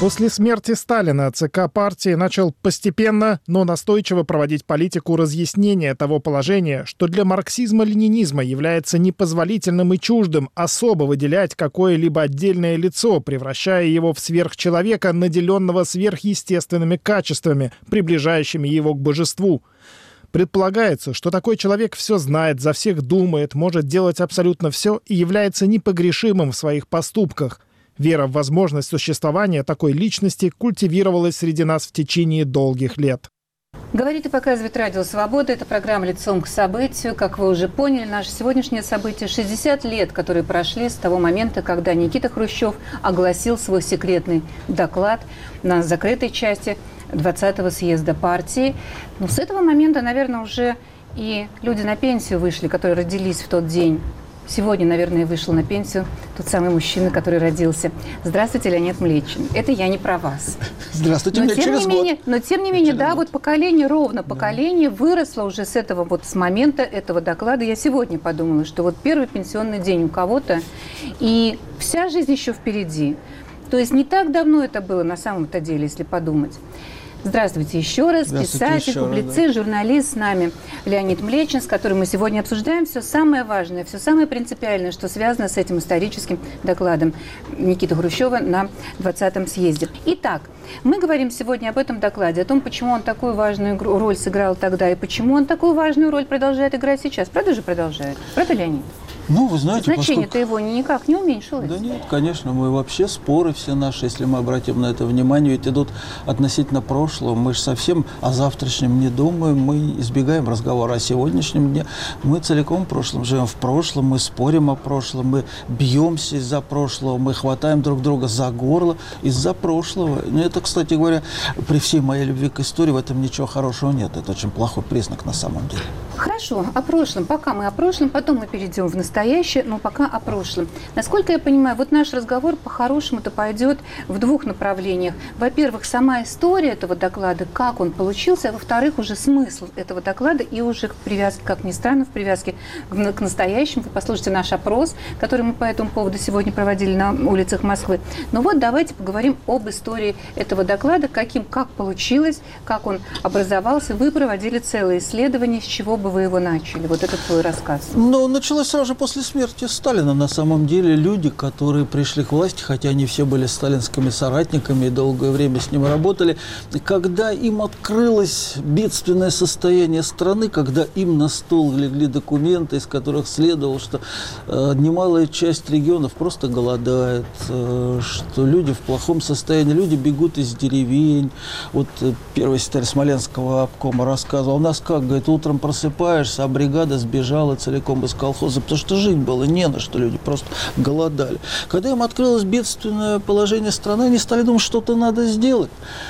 После смерти Сталина ЦК партии начал постепенно, но настойчиво проводить политику разъяснения того положения, что для марксизма-ленинизма является непозволительным и чуждым особо выделять какое-либо отдельное лицо, превращая его в сверхчеловека, наделенного сверхъестественными качествами, приближающими его к божеству. Предполагается, что такой человек все знает, за всех думает, может делать абсолютно все и является непогрешимым в своих поступках. Вера в возможность существования такой личности культивировалась среди нас в течение долгих лет. Говорит и показывает Радио Свобода. Это программа «Лицом к событию». Как вы уже поняли, наше сегодняшнее событие – 60 лет, которые прошли с того момента, когда Никита Хрущев огласил свой секретный доклад на закрытой части 20-го съезда партии. Но с этого момента, наверное, уже и люди на пенсию вышли, которые родились в тот день. Сегодня, наверное, вышел на пенсию тот самый мужчина, который родился. Здравствуйте, Леонид Млечин. Это я не про вас. Здравствуйте, мне через год. Но тем не менее, да, вот поколение, ровно поколение выросло уже с этого, вот с момента этого доклада. Я сегодня подумала, что вот первый пенсионный день у кого-то, и вся жизнь еще впереди. То есть не так давно это было на самом-то деле, если подумать. Здравствуйте еще раз. Писатель, публицист, журналист с нами Леонид Млечин, с которым мы сегодня обсуждаем все самое важное, все самое принципиальное, что связано с этим историческим докладом Никиты Хрущева на 20-м съезде. Итак, мы говорим сегодня об этом докладе, о том, почему он такую важную роль сыграл тогда и почему он такую важную роль продолжает играть сейчас. Правда же продолжает? Правда, Леонид? Ну, вы знаете, значение-то его никак не уменьшилось. Да нет, конечно, мы вообще споры все наши, если мы обратим на это внимание, ведь идут относительно прошлого. Мы же совсем о завтрашнем не думаем, мы избегаем разговора о сегодняшнем дне. Мы целиком в прошлом живем, в прошлом, мы спорим о прошлом, мы бьемся из-за прошлого, мы хватаем друг друга за горло из-за прошлого. Но это, кстати говоря, при всей моей любви к истории в этом ничего хорошего нет. Это очень плохой признак на самом деле. Хорошо, о прошлом. Пока мы о прошлом, потом мы перейдем в настоящее, но пока о прошлом. Насколько я понимаю, вот наш разговор по-хорошему-то пойдет в двух направлениях. Во-первых, сама история этого доклада, как он получился, а во-вторых, уже смысл этого доклада и уже к привязке, как ни странно, в привязке к настоящему. Вы послушайте наш опрос, который мы по этому поводу сегодня проводили на улицах Москвы. Но вот давайте поговорим об истории этого доклада, как получилось, как он образовался. Вы проводили целое исследование, с чего бы вы его начали, вот этот твой рассказ? Ну, началось сразу же после смерти Сталина. На самом деле люди, которые пришли к власти, хотя они все были сталинскими соратниками и долгое время с ним работали, когда им открылось бедственное состояние страны, когда им на стол легли документы, из которых следовало, что немалая часть регионов просто голодает, что люди в плохом состоянии, люди бегут из деревень. Вот первый секретарь Смоленского обкома рассказывал, у нас как, говорит, утром просыпаешься, а бригада сбежала целиком из колхоза, потому что жить было не на что, люди просто голодали. Когда им открылось бедственное положение страны, они стали думать, что-то надо сделать.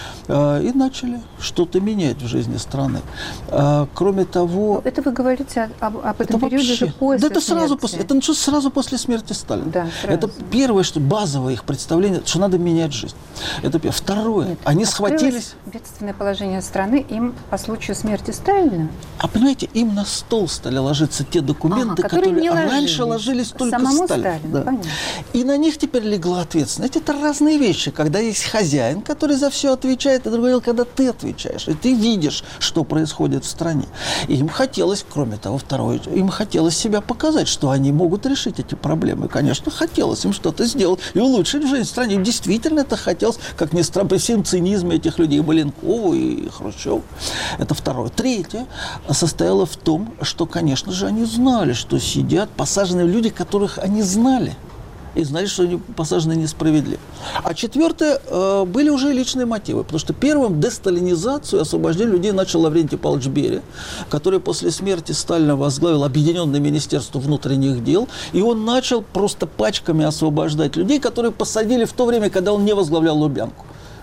И начали что-то менять в жизни страны. Кроме того... Это вы говорите об этом периоде вообще, после да, это смерти. Сразу после, это началось сразу после смерти Сталина. Да, это первое, что базовое их представление, что надо менять жизнь. Это первое. Второе, нет, они схватились... бедственное положение страны им по случаю смерти Сталина? А понимаете, им на стол стали ложиться те документы, которые раньше ложились только Сталину. Да. И на них теперь легла ответственность. Это разные вещи. Когда есть хозяин, который за все отвечает, это другое дело, когда ты отвечаешь, и ты видишь, что происходит в стране. И им хотелось, кроме того, второе, им хотелось себя показать, что они могут решить эти проблемы. И, конечно, хотелось им что-то сделать и улучшить жизнь в стране. Им действительно это хотелось, как ни странно, при всем цинизме этих людей, и Маленкову, и Хрущеву. Это второе. Третье состояло в том, что, конечно же, они знали, что сидят посаженные люди, которых они знали. И знали, что они посажены несправедливо. А четвертое, были уже личные мотивы. Потому что первым десталинизацию и освобождение людей начал Лаврентий Павлович Берия, который после смерти Сталина возглавил Объединенное министерство внутренних дел. И он начал просто пачками освобождать людей, которые посадили в то время, когда он не возглавлял Лубянку.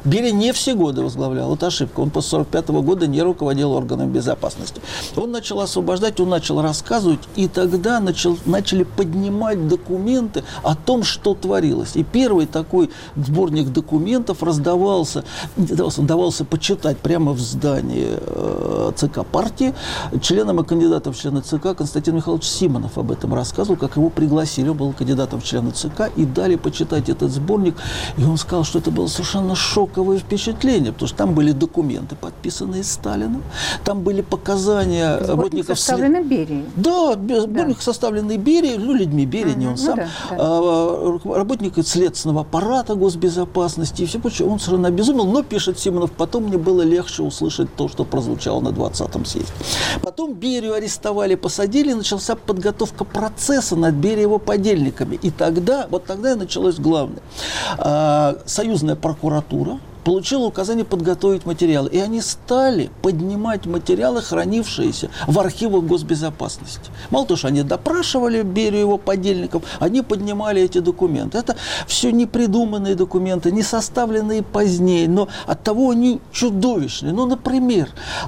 Берия не все годы возглавлял, это ошибка. Он после 1945 года не руководил органами безопасности. Он начал освобождать, он начал рассказывать, и тогда начали поднимать документы о том, что творилось. И первый такой сборник документов давался почитать прямо в здании ЦК партии. Членом и кандидатом в члены ЦК Константин Михайлович Симонов об этом рассказывал, как его пригласили, он был кандидатом в члены ЦК, и дали почитать этот сборник. И он сказал, что это было совершенно шоковое впечатление, потому что там были документы, подписанные Сталиным, там были показания работников... Составленный Берией. Да, сборник, составленный Берией, людьми Берии, не он сам, работников следственного аппарата госбезопасности и все прочее. Он совершенно обезумел, но, пишет Симонов, потом мне было легче услышать то, что прозвучало на 20-м съезде. Потом Берию арестовали, посадили, начался подготовка процесса над Берией и его подельниками. И тогда, вот тогда и началось главное. Союзная прокуратура получила указание подготовить материалы. И они стали поднимать материалы, хранившиеся в архивах госбезопасности. Мало того, что они допрашивали Берию и его подельников, они поднимали эти документы. Это все непридуманные документы, не составленные позднее, но оттого они чудовищные. Ну, например,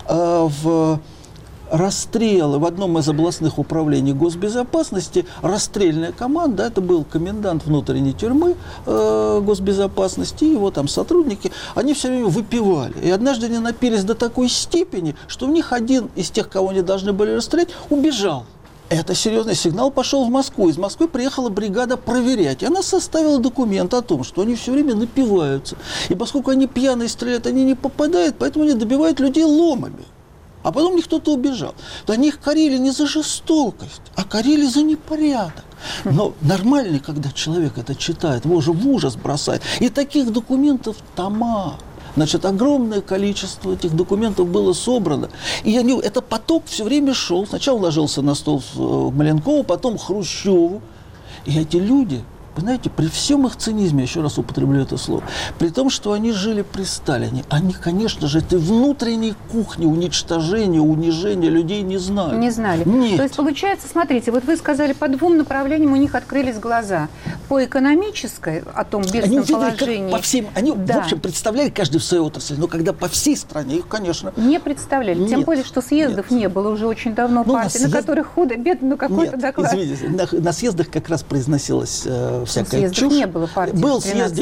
в расстрелы в одном из областных управлений госбезопасности, расстрельная команда, это был комендант внутренней тюрьмы госбезопасности, его там сотрудники, они все время выпивали. И однажды они напились до такой степени, что в них один из тех, кого они должны были расстрелять, убежал. Это серьезный сигнал пошел в Москву. Из Москвы приехала бригада проверять. И она составила документ о том, что они все время напиваются. И поскольку они пьяные стреляют, они не попадают, поэтому они добивают людей ломами. А потом них кто-то убежал. То они их корили не за жестокость, а корили за непорядок. Но нормальный, когда человек это читает, его же в ужас бросает. И таких документов тома. Значит, огромное количество этих документов было собрано. И этот поток все время шел. Сначала ложился на стол Маленкову, потом Хрущеву. И эти люди... Вы знаете, при всем их цинизме, еще раз употреблю это слово, при том, что они жили при Сталине, они, конечно же, этой внутренней кухни уничтожения, унижения людей не знали. Не знали. Нет. То есть, получается, смотрите, вот вы сказали, по двум направлениям у них открылись глаза. По экономической, о том бедственном положении. По всем, они, в общем, представляли каждый в своей отрасли, но когда по всей стране, их, конечно... Не представляли. Нет. Тем более, что съездов не было уже очень давно партии, на которых худо-бедно, но какой-то доклад. Извините, на съездах как раз произносилась всякая чушь. Не было партии. Был съезд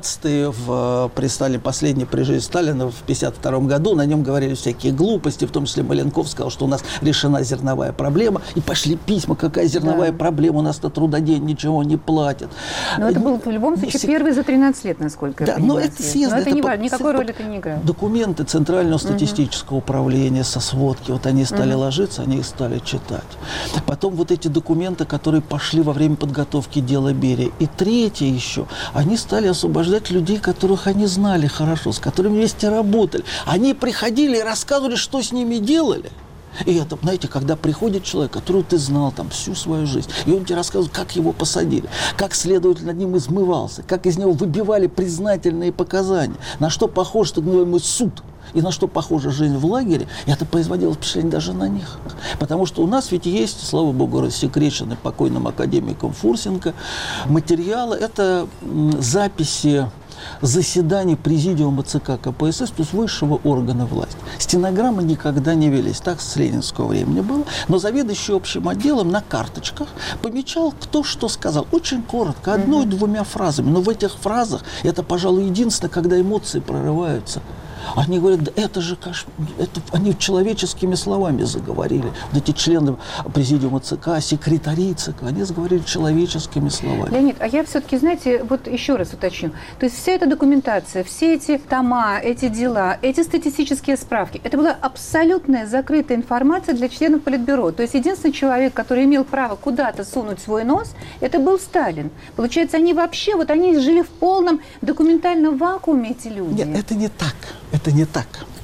19-й при Сталине, последний при жизни Сталина в 1952 году. На нем говорили всякие глупости, в том числе Маленков сказал, что у нас решена зерновая проблема. И пошли письма, какая зерновая проблема, у нас-то трудодень ничего не платят. Но это был в любом случае первый за 13 лет, насколько я понимаю. Но это съезд. Но это не важно, никакой роли это не играет. Документы Центрального статистического управления со сводки, вот они стали ложиться, они их стали читать. Потом вот эти документы, которые пошли во время подготовки дела Берии. И третье еще, они стали освобождать людей, которых они знали хорошо, с которыми вместе работали. Они приходили и рассказывали, что с ними делали. И это, знаете, когда приходит человек, которого ты знал там всю свою жизнь, и он тебе рассказывает, как его посадили, как следователь над ним измывался, как из него выбивали признательные показания, на что похож так называемый суд, и на что похожа жизнь в лагере, и это производило впечатление даже на них. Потому что у нас ведь есть, слава богу, рассекреченный покойным академиком Фурсенко материалы, это записи заседаний президиума ЦК КПСС, то есть высшего органа власти. Стенограммы никогда не велись, так с ленинского времени было, но заведующий общим отделом на карточках помечал, кто что сказал. Очень коротко, одной-двумя фразами, но в этих фразах, это, пожалуй, единственное, когда эмоции прорываются. Они говорят, да это же это они человеческими словами заговорили. Вот эти члены президиума ЦК, секретари ЦК, они заговорили человеческими словами. Леонид, а я все-таки, знаете, вот еще раз уточню. То есть вся эта документация, все эти тома, эти дела, эти статистические справки, это была абсолютная закрытая информация для членов Политбюро. То есть единственный человек, который имел право куда-то сунуть свой нос, это был Сталин. Получается, они вообще, вот они жили в полном документальном вакууме, эти люди. Нет, это не так. Это не так.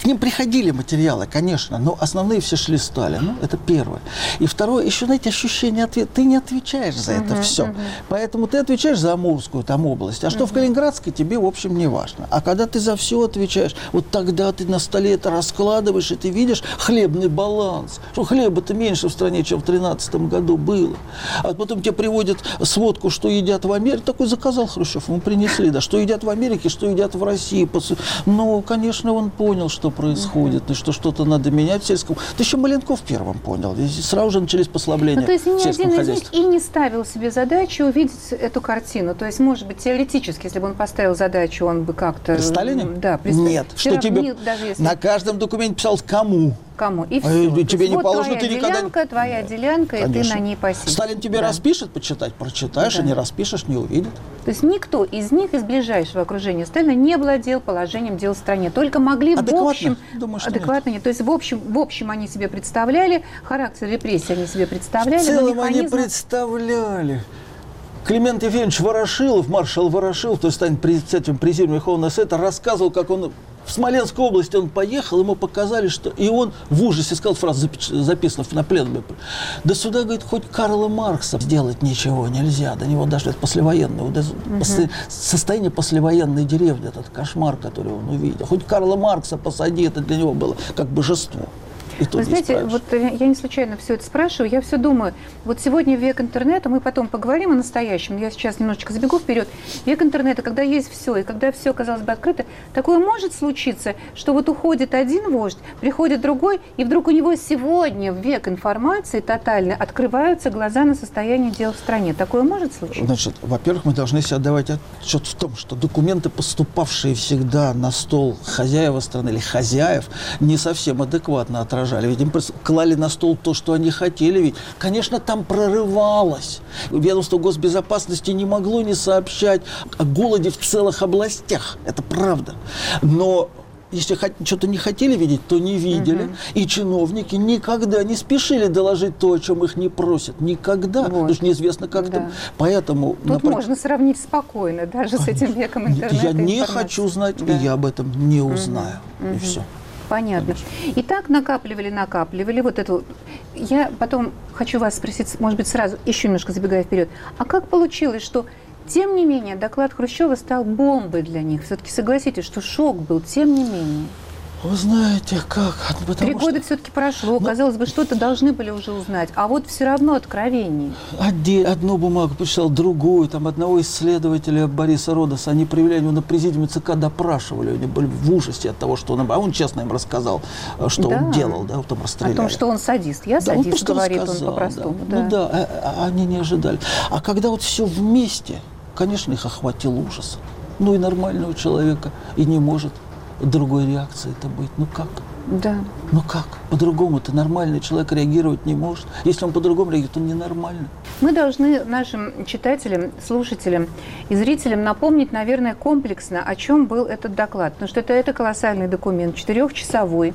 К ним приходили материалы, конечно, но основные все шли Сталину, это первое. И второе, еще, знаете, ощущение ответа. Ты не отвечаешь за это все. Поэтому ты отвечаешь за Амурскую там область, а что в Калининградской, тебе, в общем, не важно. А когда ты за все отвечаешь, вот тогда ты на столе это раскладываешь, и ты видишь хлебный баланс. Что хлеба-то меньше в стране, чем в 2013 году было. А потом тебе приводят сводку, что едят в Америке. Такой заказал Хрущев, ему принесли, да, что едят в Америке, что едят в России. Ну, конечно, он понял, что происходит, и что что-то надо менять в сельском. Это еще Маленков первым понял. И сразу же начались послабления в сельском хозяйстве. То есть ни один из них и не ставил себе задачу увидеть эту картину. То есть, может быть, теоретически, если бы он поставил задачу, он бы как-то... При Сталине? Да, при Сталине. Нет. Что тебе даже если... На каждом документе писалось «кому». Кому? И все. Тебе не вот положено, ты никогда... Твоя делянка, конечно. И ты на ней посидишь. Сталин тебе распишет почитать, прочитаешь, а не распишешь, не увидит. То есть никто из них, из ближайшего окружения Сталина, не владел положением дел в стране. Только могли в общем... Адекватно нет. То есть в общем они себе представляли, характер репрессий они себе представляли. В целом они представляли. Климент Ефимович Ворошилов, маршал Ворошилов, то есть станет председателем Президиума Верховного Совета, рассказывал, как он в Смоленской области он поехал, ему показали, что... И он в ужасе сказал фразу, записанную на пленуме. Да сюда, говорит, хоть Карла Маркса сделать ничего нельзя. До него даже послевоенное, состояние послевоенной деревни, этот кошмар, который он увидел. Хоть Карла Маркса посади, это для него было как божество. Вы знаете, вот я не случайно все это спрашиваю, я все думаю, вот сегодня век интернета, мы потом поговорим о настоящем, я сейчас немножечко забегу вперед, век интернета, когда есть все, и когда все, казалось бы, открыто, такое может случиться, что вот уходит один вождь, приходит другой, и вдруг у него сегодня в век информации тотальной открываются глаза на состояние дел в стране. Такое может случиться? Значит, во-первых, мы должны себе отдавать отчет в том, что документы, поступавшие всегда на стол хозяева страны или хозяев, не совсем адекватно отражали. Ведь им клали на стол то, что они хотели. Ведь, конечно, там прорывалось. Ведомство госбезопасности не могло не сообщать о голоде в целых областях. Это правда. Но если что-то не хотели видеть, то не видели. И чиновники никогда не спешили доложить то, о чем их не просят. Никогда. Потому что неизвестно, как там. Поэтому... Тут можно сравнить спокойно, даже с этим веком интернета. Я не хочу знать, и я об этом не узнаю. И все. Понятно. И так накапливали вот эту... Я потом хочу вас спросить, может быть, сразу, еще немножко забегая вперед. А как получилось, что, тем не менее, доклад Хрущева стал бомбой для них? Все-таки согласитесь, что шок был, тем не менее. Вы знаете, как? 3 года все-таки прошло, казалось бы, что-то должны были уже узнать, а вот все равно откровений. Одну бумагу прочитал, другую, там одного исследователя Бориса Родоса, они проявляли его на президиуме ЦК, допрашивали, они были в ужасе от того, что он... А он честно им рассказал, что он делал, да, потом расстреляли. О том, что он садист. Я садист, говорит он по-простому. Да. Ну да, они не ожидали. А когда вот все вместе, конечно, их охватил ужас. Ну и нормального человека и не может другой реакции это быть. Ну как? Да. Ну как? По-другому-то нормальный человек реагировать не может. Если он по-другому реагирует, он ненормальный. Мы должны нашим читателям, слушателям и зрителям напомнить, наверное, комплексно, о чем был этот доклад. Потому что это колоссальный документ, 4-часовой.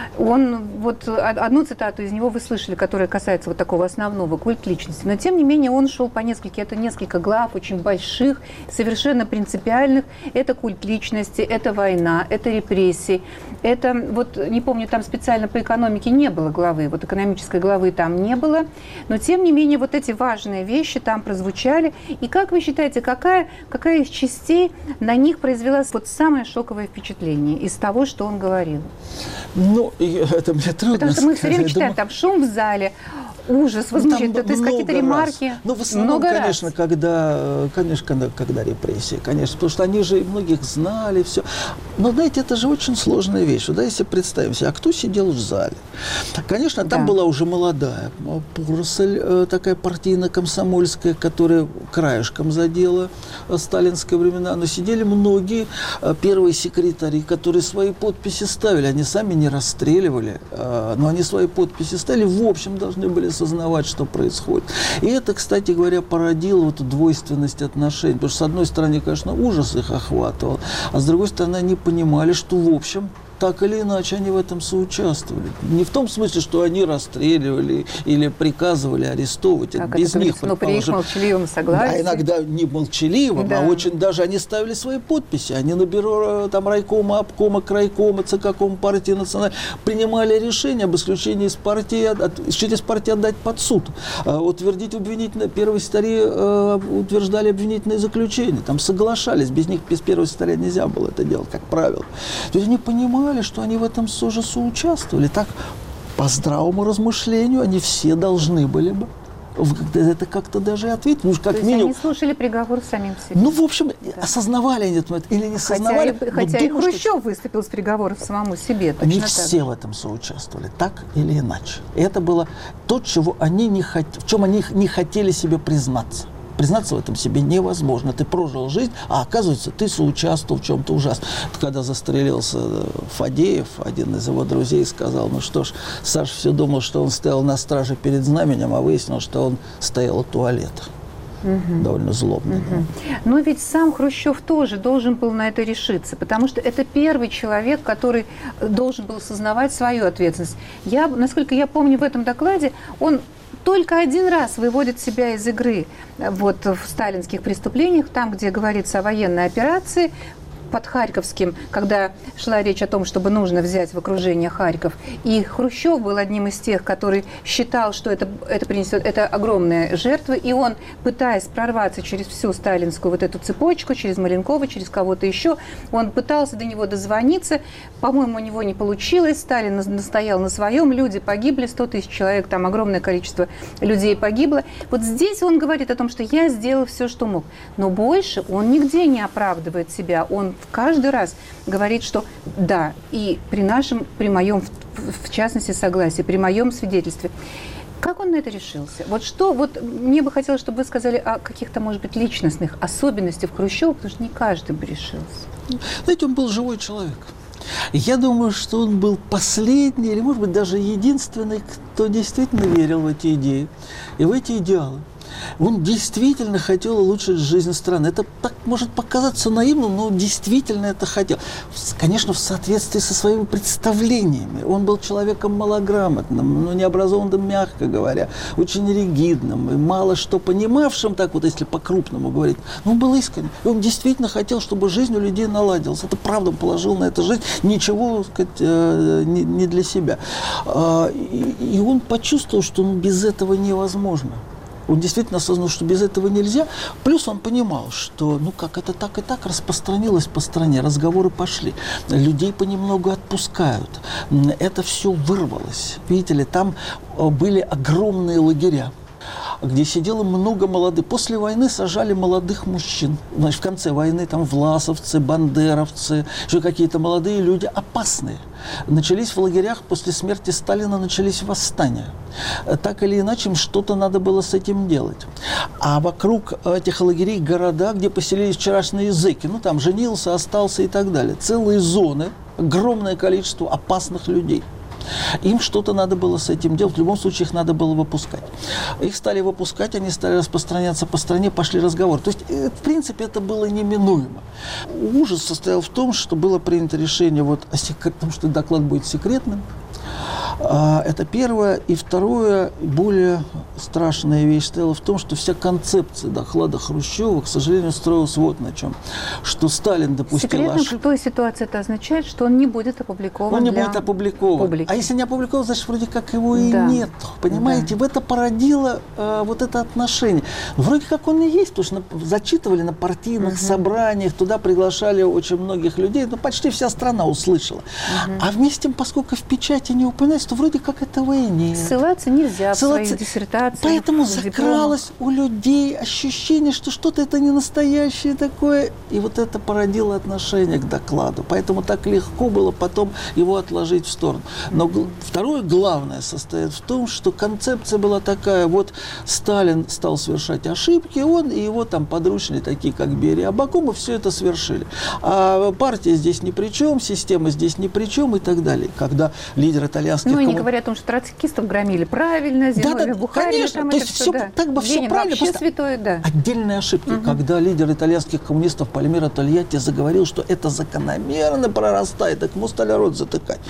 Он, вот одну цитату из него вы слышали, которая касается вот такого основного, культ личности. Но, тем не менее, он шел по несколько глав, очень больших, совершенно принципиальных. Это культ личности, это война, это репрессии. Это, вот, не помню, там специально по экономике не было главы, вот экономической главы там не было. Но, тем не менее, вот эти важные вещи там прозвучали. И как вы считаете, какая из частей на них произвела вот самое шоковое впечатление из того, что он говорил? Ну, это мне трудно Потому что мы все время читаем, там шум в зале, ужас, возмущение, то есть какие-то ремарки. Ну, в основном, конечно, когда репрессии, конечно, потому что они же многих знали, все. Но, знаете, это же очень сложная вещь. Да, если представим себе, а кто сидел в зале? Конечно, там была уже молодая поросль, такая партийно-комсомольская, которая краешком задела сталинские времена, но сидели многие первые секретари, которые свои подписи ставили. Они сами не расстреливали, но они свои подписи ставили, в общем, должны были осознавать, что происходит. И это, кстати говоря, породило вот эту двойственность отношений. Потому что, с одной стороны, конечно, ужас их охватывал, а с другой стороны, они понимали, что, в общем, так или иначе они в этом соучаствовали. Не в том смысле, что они расстреливали или приказывали арестовывать. Это без них, но при их молчаливом согласии. Да, иногда не молчаливым, да. А очень даже они ставили свои подписи. Они на бюро там райкома, обкома, крайкома, ЦК Компартии национальной принимали решение об исключении из партии, отдать под суд. Утвердить обвинительное, первые секретари утверждали обвинительные заключения. Там соглашались. Без них, без первого секретаря нельзя было это делать, как правило. То есть они понимали, что они в этом тоже соучаствовали. Так, по здравому размышлению, они все должны были бы это как-то даже ответить. Ну, как то минимум, есть они слушали приговор самим себе? Ну, в общем, да. Осознавали они это или не осознавали. Хотя и Хрущев выступил с приговором самому себе. Они все в этом соучаствовали, так или иначе. И это было то, чего они в чем они не хотели себе признаться. Признаться в этом себе невозможно. Ты прожил жизнь, а оказывается, ты соучаствовал в чем-то ужасном. Когда застрелился Фадеев, один из его друзей сказал, ну что ж, Саша все думал, что он стоял на страже перед знаменем, а выяснилось, что он стоял у туалета. Довольно злобно. Да. Но ведь сам Хрущев тоже должен был на это решиться, потому что это первый человек, который должен был осознавать свою ответственность. Насколько я помню, в этом докладе он только один раз выводит себя из игры вот, в сталинских преступлениях, там, где говорится о военной операции под Харьковским, когда шла речь о том, чтобы нужно взять в окружение Харьков. И Хрущев был одним из тех, который считал, что это принесет огромные жертвы. И он, пытаясь прорваться через всю сталинскую вот эту цепочку, через Маленкова, через кого-то еще, он пытался до него дозвониться. По-моему, у него не получилось. Сталин настоял на своем. Люди погибли, 100 тысяч человек, там огромное количество людей погибло. Вот здесь он говорит о том, что я сделал все, что мог. Но больше он нигде не оправдывает себя. Он каждый раз говорит, что да, и при моем, в частности, согласии, при моем свидетельстве. Как он на это решился? Вот мне бы хотелось, чтобы вы сказали о каких-то, может быть, личностных особенностях Хрущева, потому что не каждый бы решился. Знаете, он был живой человек. Я думаю, что он был последний, или, может быть, даже единственный, кто действительно верил в эти идеи и в эти идеалы. Он действительно хотел улучшить жизнь страны. Это так может показаться наивным, но действительно это хотел. Конечно, в соответствии со своими представлениями. Он был человеком малограмотным, но необразованным, мягко говоря, очень ригидным и мало что понимавшим, так вот, если по-крупному говорить. Но он был искренним. И он действительно хотел, чтобы жизнь у людей наладилась. Это правда, он положил на эту жизнь ничего, так сказать, не для себя. И он почувствовал, что без этого невозможно. Он действительно осознал, что без этого нельзя. Плюс он понимал, что как это так и так распространилось по стране. Разговоры пошли. Людей понемногу отпускают. Это все вырвалось. Видите ли, там были огромные лагеря, где сидело много молодых. После войны сажали молодых мужчин. Значит, в конце войны там власовцы, бандеровцы, еще какие-то молодые люди опасные. Начались в лагерях, после смерти Сталина начались восстания. Так или иначе, им что-то надо было с этим делать. А вокруг этих лагерей города, где поселились вчерашние зэки, там женился, остался и так далее. Целые зоны, огромное количество опасных людей. Им что-то надо было с этим делать. В любом случае, их надо было выпускать. Их стали выпускать, они стали распространяться по стране, пошли разговоры. То есть, в принципе, это было неминуемо. Ужас состоял в том, что было принято решение о том, что доклад будет секретным. Это первое. И второе, более страшная вещь стояла в том, что вся концепция доклада Хрущева, к сожалению, строилась вот на чем. Что Сталин допустил ошибку. Секретным в той ситуации это означает, что он не будет опубликован. Он не будет опубликован. Публики. А если не опубликован, значит, вроде как его и нет. Понимаете? В это породило вот это отношение. Вроде как он и есть, потому что зачитывали на партийных собраниях, туда приглашали очень многих людей, почти вся страна услышала. А вместе с тем, поскольку в печати не упоминается, то вроде как этого и нет. Ссылаться нельзя в своих диссертациях. Поэтому закралось у людей ощущение, что что-то это не настоящее такое. И вот это породило отношение к докладу. Поэтому так легко было потом его отложить в сторону. Но второе главное состоит в том, что концепция была такая. Вот Сталин стал совершать ошибки, он и его там подручные, такие как Берия, Абакумов, все это совершили. А партия здесь ни при чем, система здесь ни при чем и так далее. Когда лидер итальянских они говорят о том, что троцкистов громили правильно, Зиновьев, Бухарина. Конечно, то есть все, так бы все правильно. Вообще святой, да. Отдельные ошибки, когда лидер итальянских коммунистов Пальмиро Тольятти заговорил, что это закономерно прорастает, так ему стали рот затыкать.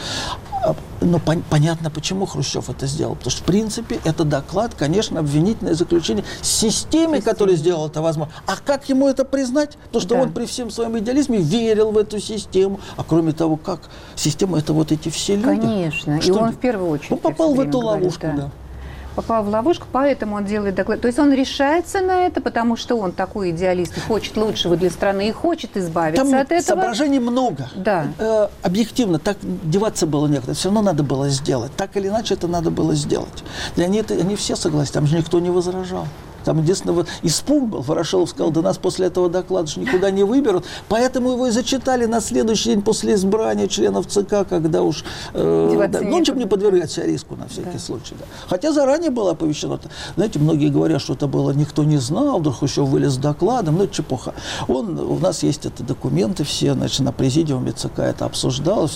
Но понятно, почему Хрущев это сделал. Потому что, в принципе, это доклад, конечно, обвинительное заключение системе, которая сделала это возможно. А как ему это признать? Потому что он при всем своем идеализме верил в эту систему. А кроме того, как? Система — это вот эти все люди. Конечно. И он в первую очередь. Он попал в эту ловушку, да. Попал в ловушку, поэтому он делает доклад. То есть он решается на это, потому что он такой идеалист и хочет лучшего для страны, и хочет избавиться от этого. Соображений много. Да. Объективно, так деваться было некуда. Все равно надо было сделать. Так или иначе это надо было сделать. И они все согласны, там же никто не возражал. Там единственное, испуг был. Ворошилов сказал, да нас после этого доклада же никуда не выберут. Поэтому его и зачитали на следующий день после избрания членов ЦК, когда уж... ну, чтобы не подвергать себя риску на всякий случай. Да. Хотя заранее было оповещено. Знаете, многие говорят, что это было, никто не знал, вдруг еще вылез с докладом. Ну, это чепуха. У нас есть это документы все, значит, на президиуме ЦК это обсуждалось.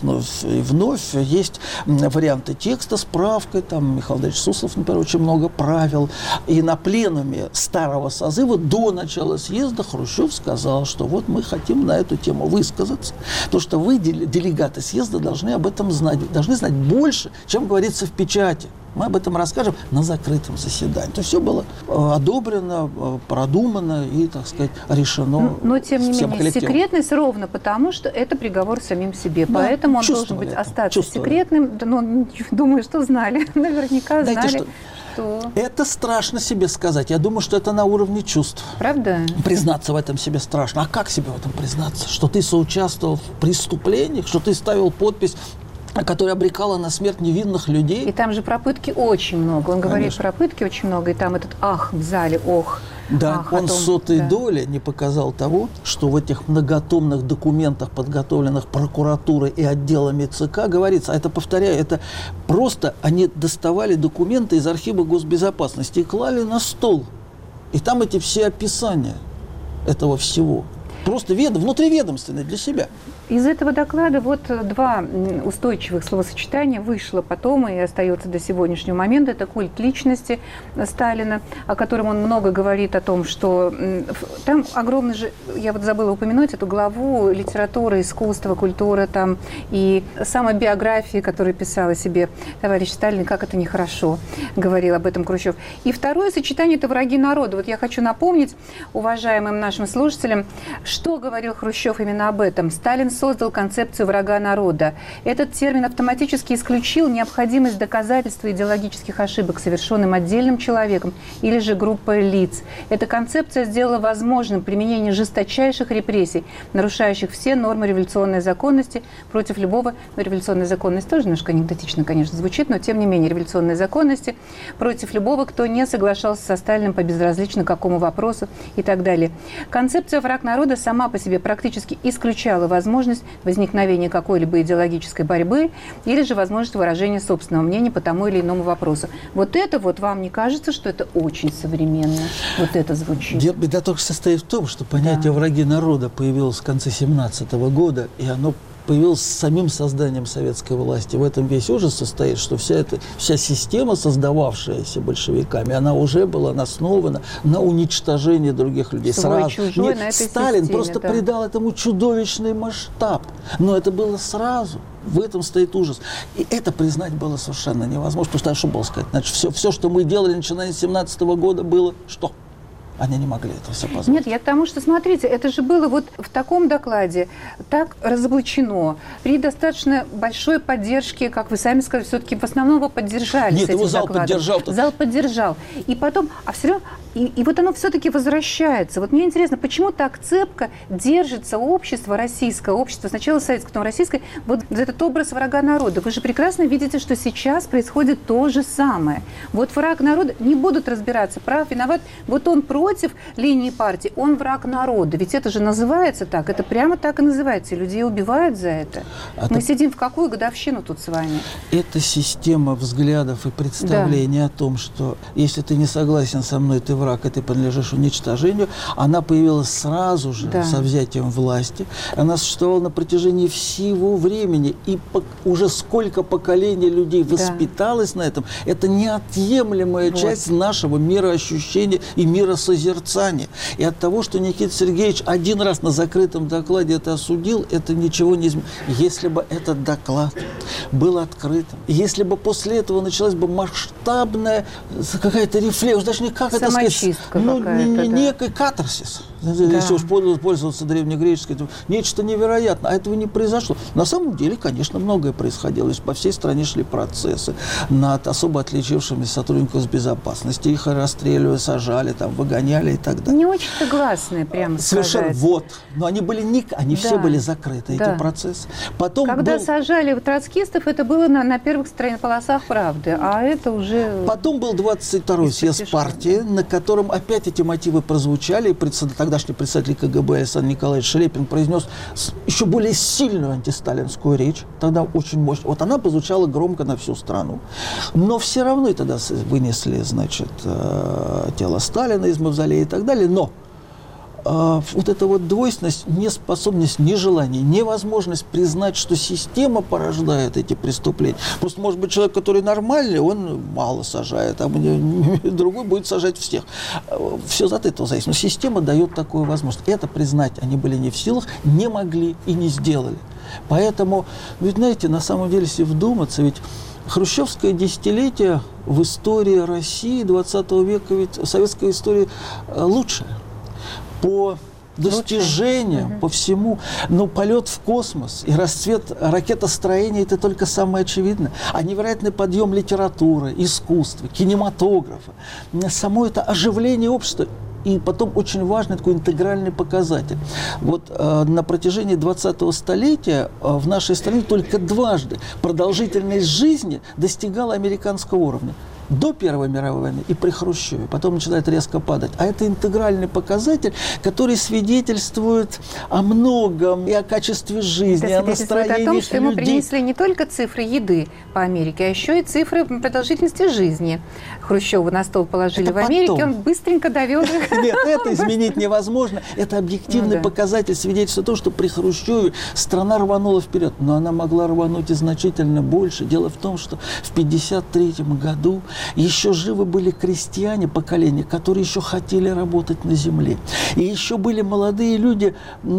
Вновь есть варианты текста с правкой. Там Михаил Владимирович Суслов, например, очень много правил. И на пленуме старого созыва до начала съезда Хрущев сказал, что вот мы хотим на эту тему высказаться. Потому что вы, делегаты съезда, должны об этом знать. Должны знать больше, чем говорится в печати. Мы об этом расскажем на закрытом заседании. То есть все было одобрено, продумано и, так сказать, решено. Но, тем не менее, секретность ровно потому, что это приговор самим себе. Да, поэтому он должен быть остаться секретным. Ну, думаю, что знали. Наверняка знали. Знаете, что... Это страшно себе сказать. Я думаю, что это на уровне чувств. Правда? Признаться в этом себе страшно. А как себе в этом признаться? Что ты соучаствовал в преступлениях, что ты ставил подпись, которая обрекала на смерть невинных людей. И там же про пытки очень много. Он говорит про пытки очень много. И там этот ах в зале, ох. Да, он сотой доли не показал того, что в этих многотомных документах, подготовленных прокуратурой и отделами ЦК, говорится. А это, повторяю, это просто они доставали документы из архива госбезопасности и клали на стол. И там эти все описания этого всего. Просто внутриведомственные для себя. Из этого доклада вот два устойчивых словосочетания вышло потом и остается до сегодняшнего момента. Это культ личности Сталина, о котором он много говорит, о том, что там огромный же, я вот забыла упомянуть эту главу литература, искусство, культура там и самобиографии, которую писал о себе товарищ Сталин, как это нехорошо, говорил об этом Хрущев. И второе сочетание – это враги народа. Вот я хочу напомнить уважаемым нашим слушателям, что говорил Хрущев именно об этом. Сталин создал концепцию врага народа. Этот термин автоматически исключил необходимость доказательства идеологических ошибок, совершенным отдельным человеком или же группой лиц. Эта концепция сделала возможным применение жесточайших репрессий, нарушающих все нормы революционной законности против любого... Ну, революционная законность тоже немножко анекдотично, конечно, звучит, но тем не менее революционной законности против любого, кто не соглашался со Сталиным по безразлично какому вопросу и так далее. Концепция враг народа сама по себе практически исключала возможность возникновения какой-либо идеологической борьбы или же возможность выражения собственного мнения по тому или иному вопросу. Вот это вот вам не кажется, что это очень современно? Вот это звучит. Беда только состоит в том, что понятие «враги народа» появилось в конце 1917 года, и оно появилось с самим созданием советской власти. В этом весь ужас состоит, что вся система, создававшаяся большевиками, она уже была основана на уничтожении других людей. Свой чужой на этой Сталин системе, просто придал этому чудовищный масштаб. Но это было сразу. В этом стоит ужас. И это признать было совершенно невозможно. Потому что, что было сказать? Значит, все, что мы делали, начиная с 1917 года, было что? Они не могли это все позволить. Нет, я к тому, что, смотрите, это же было вот в таком докладе так разоблачено, при достаточно большой поддержке, как вы сами сказали, все-таки в основном его поддержали. Нет, его зал поддержал. Зал поддержал. И потом, а все равно, и вот оно все-таки возвращается. Вот мне интересно, почему так цепко держится общество, российское общество, сначала советское, потом российское, вот этот образ врага народа. Вы же прекрасно видите, что сейчас происходит то же самое. Вот враг народа, не будут разбираться, прав, виноват, вот он против, против линии партии, он враг народа. Ведь это же называется так, это прямо так и называется. И людей убивают за это. Мы сидим в какую годовщину тут с вами? Это система взглядов и представлений о том, что если ты не согласен со мной, ты враг, и ты подлежишь уничтожению. Она появилась сразу же со взятием власти. Она существовала на протяжении всего времени. И уже сколько поколений людей воспиталось на этом. Это неотъемлемая часть нашего мироощущения и миросозерцания. И от того, что Никита Сергеевич один раз на закрытом докладе это осудил, это ничего не изменит. Если бы этот доклад был открытым, если бы после этого началась бы масштабная какая-то рефлексия, даже не как это сказать, некий катарсис. Если уж пользоваться древнегреческой, нечто невероятное. А этого не произошло. На самом деле, конечно, многое происходило. По всей стране шли процессы над особо отличившимися сотрудниками безопасности. Их расстреливали, сажали, там, выгоняли и так далее. Не очень-то гласные, прямо совершенно. Вот. Но они были они все были закрыты, эти процессы. Потом когда сажали троцкистов, это было на первых полосах «Правды», а это уже... Потом был 22-й съезд партии, на котором опять эти мотивы прозвучали, и тогдашний председатель КГБ Александр Николаевич Шелепин произнес еще более сильную антисталинскую речь, тогда очень мощно. Вот она прозвучала громко на всю страну. Но все равно и тогда вынесли, значит, тело Сталина из мавзолея и так далее. Но вот эта вот двойственность, неспособность, нежелание, невозможность признать, что система порождает эти преступления. Просто, может быть, человек, который нормальный, он мало сажает, а другой будет сажать всех. Все от этого зависит. Но система дает такую возможность. Это признать они были не в силах, не могли и не сделали. Поэтому, ведь, знаете, на самом деле, если вдуматься, ведь хрущевское десятилетие в истории России 20 века, ведь советская история лучшая. По достижениям, по всему. Но полет в космос и расцвет ракетостроения – это только самое очевидное. А невероятный подъем литературы, искусства, кинематографа, само это оживление общества. И потом очень важный такой интегральный показатель. Вот на протяжении 20-го столетия в нашей стране только дважды продолжительность жизни достигала американского уровня. До Первой мировой войны и при Хрущеве. Потом начинает резко падать. А это интегральный показатель, который свидетельствует о многом и о качестве жизни, о настроениях людей. О том, что ему принесли не только цифры еды по Америке, а еще и цифры продолжительности жизни. Хрущева на стол положили это в Америке, он быстренько довел их. Нет, это изменить невозможно. Это объективный показатель, свидетельствует о том, что при Хрущеве страна рванула вперед. Но она могла рвануть и значительно больше. Дело в том, что в 1953 году еще живы были крестьяне поколения, которые еще хотели работать на земле. И еще были молодые люди,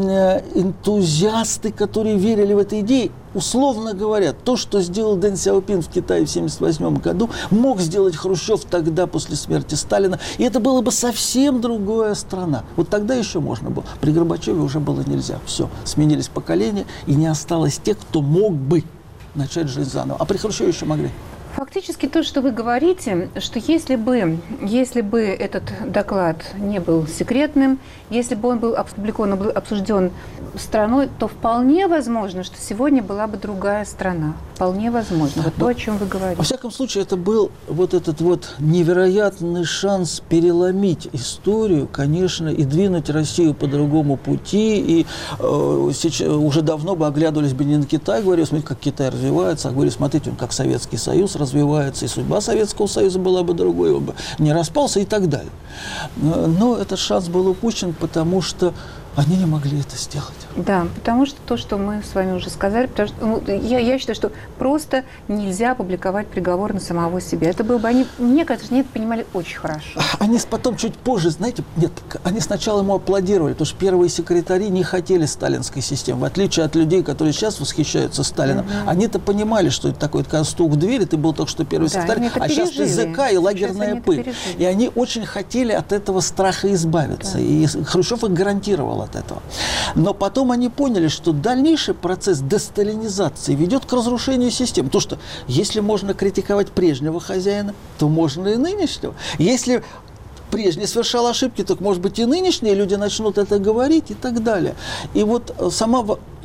энтузиасты, которые верили в эту идею. Условно говоря, то, что сделал Дэн Сяопин в Китае в 1978 году, мог сделать Хрущев тогда, после смерти Сталина. И это была бы совсем другая страна. Вот тогда еще можно было. При Горбачеве уже было нельзя. Все, сменились поколения, и не осталось тех, кто мог бы начать жизнь заново. А при Хрущеве еще могли. Фактически то, что вы говорите, что если бы этот доклад не был секретным, если бы он был опубликован, был обсужден страной, то вполне возможно, что сегодня была бы другая страна. Вполне возможно. Вот то, о чем вы говорите. Во всяком случае, это был вот этот вот невероятный шанс переломить историю, конечно, и двинуть Россию по другому пути. И сейчас уже давно бы оглядывались бы не на Китай, говорили, смотрите, как Китай развивается, а говорили, смотрите, он как Советский Союз развивается, и судьба Советского Союза была бы другой, он бы не распался и так далее. Но этот шанс был упущен, потому что они не могли это сделать. Да, потому что то, что мы с вами уже сказали, потому что я считаю, что просто нельзя публиковать приговор на самого себя. Это было бы, мне кажется, они это понимали очень хорошо. Они потом, чуть позже, знаете, нет, они сначала ему аплодировали, потому что первые секретари не хотели сталинской системы. В отличие от людей, которые сейчас восхищаются Сталином, они-то понимали, что это такое, когда стук в дверь, ты был только что первый секретарь, а сейчас ты ЗК и лагерная пыль. И они очень хотели от этого страха избавиться. Да. И Хрущев их гарантировал от этого. Но потом они поняли, что дальнейший процесс десталинизации ведет к разрушению системы. То, что если можно критиковать прежнего хозяина, то можно и нынешнего. Если прежний совершал ошибки, так, может быть, и нынешние люди начнут это говорить и так далее. И вот сама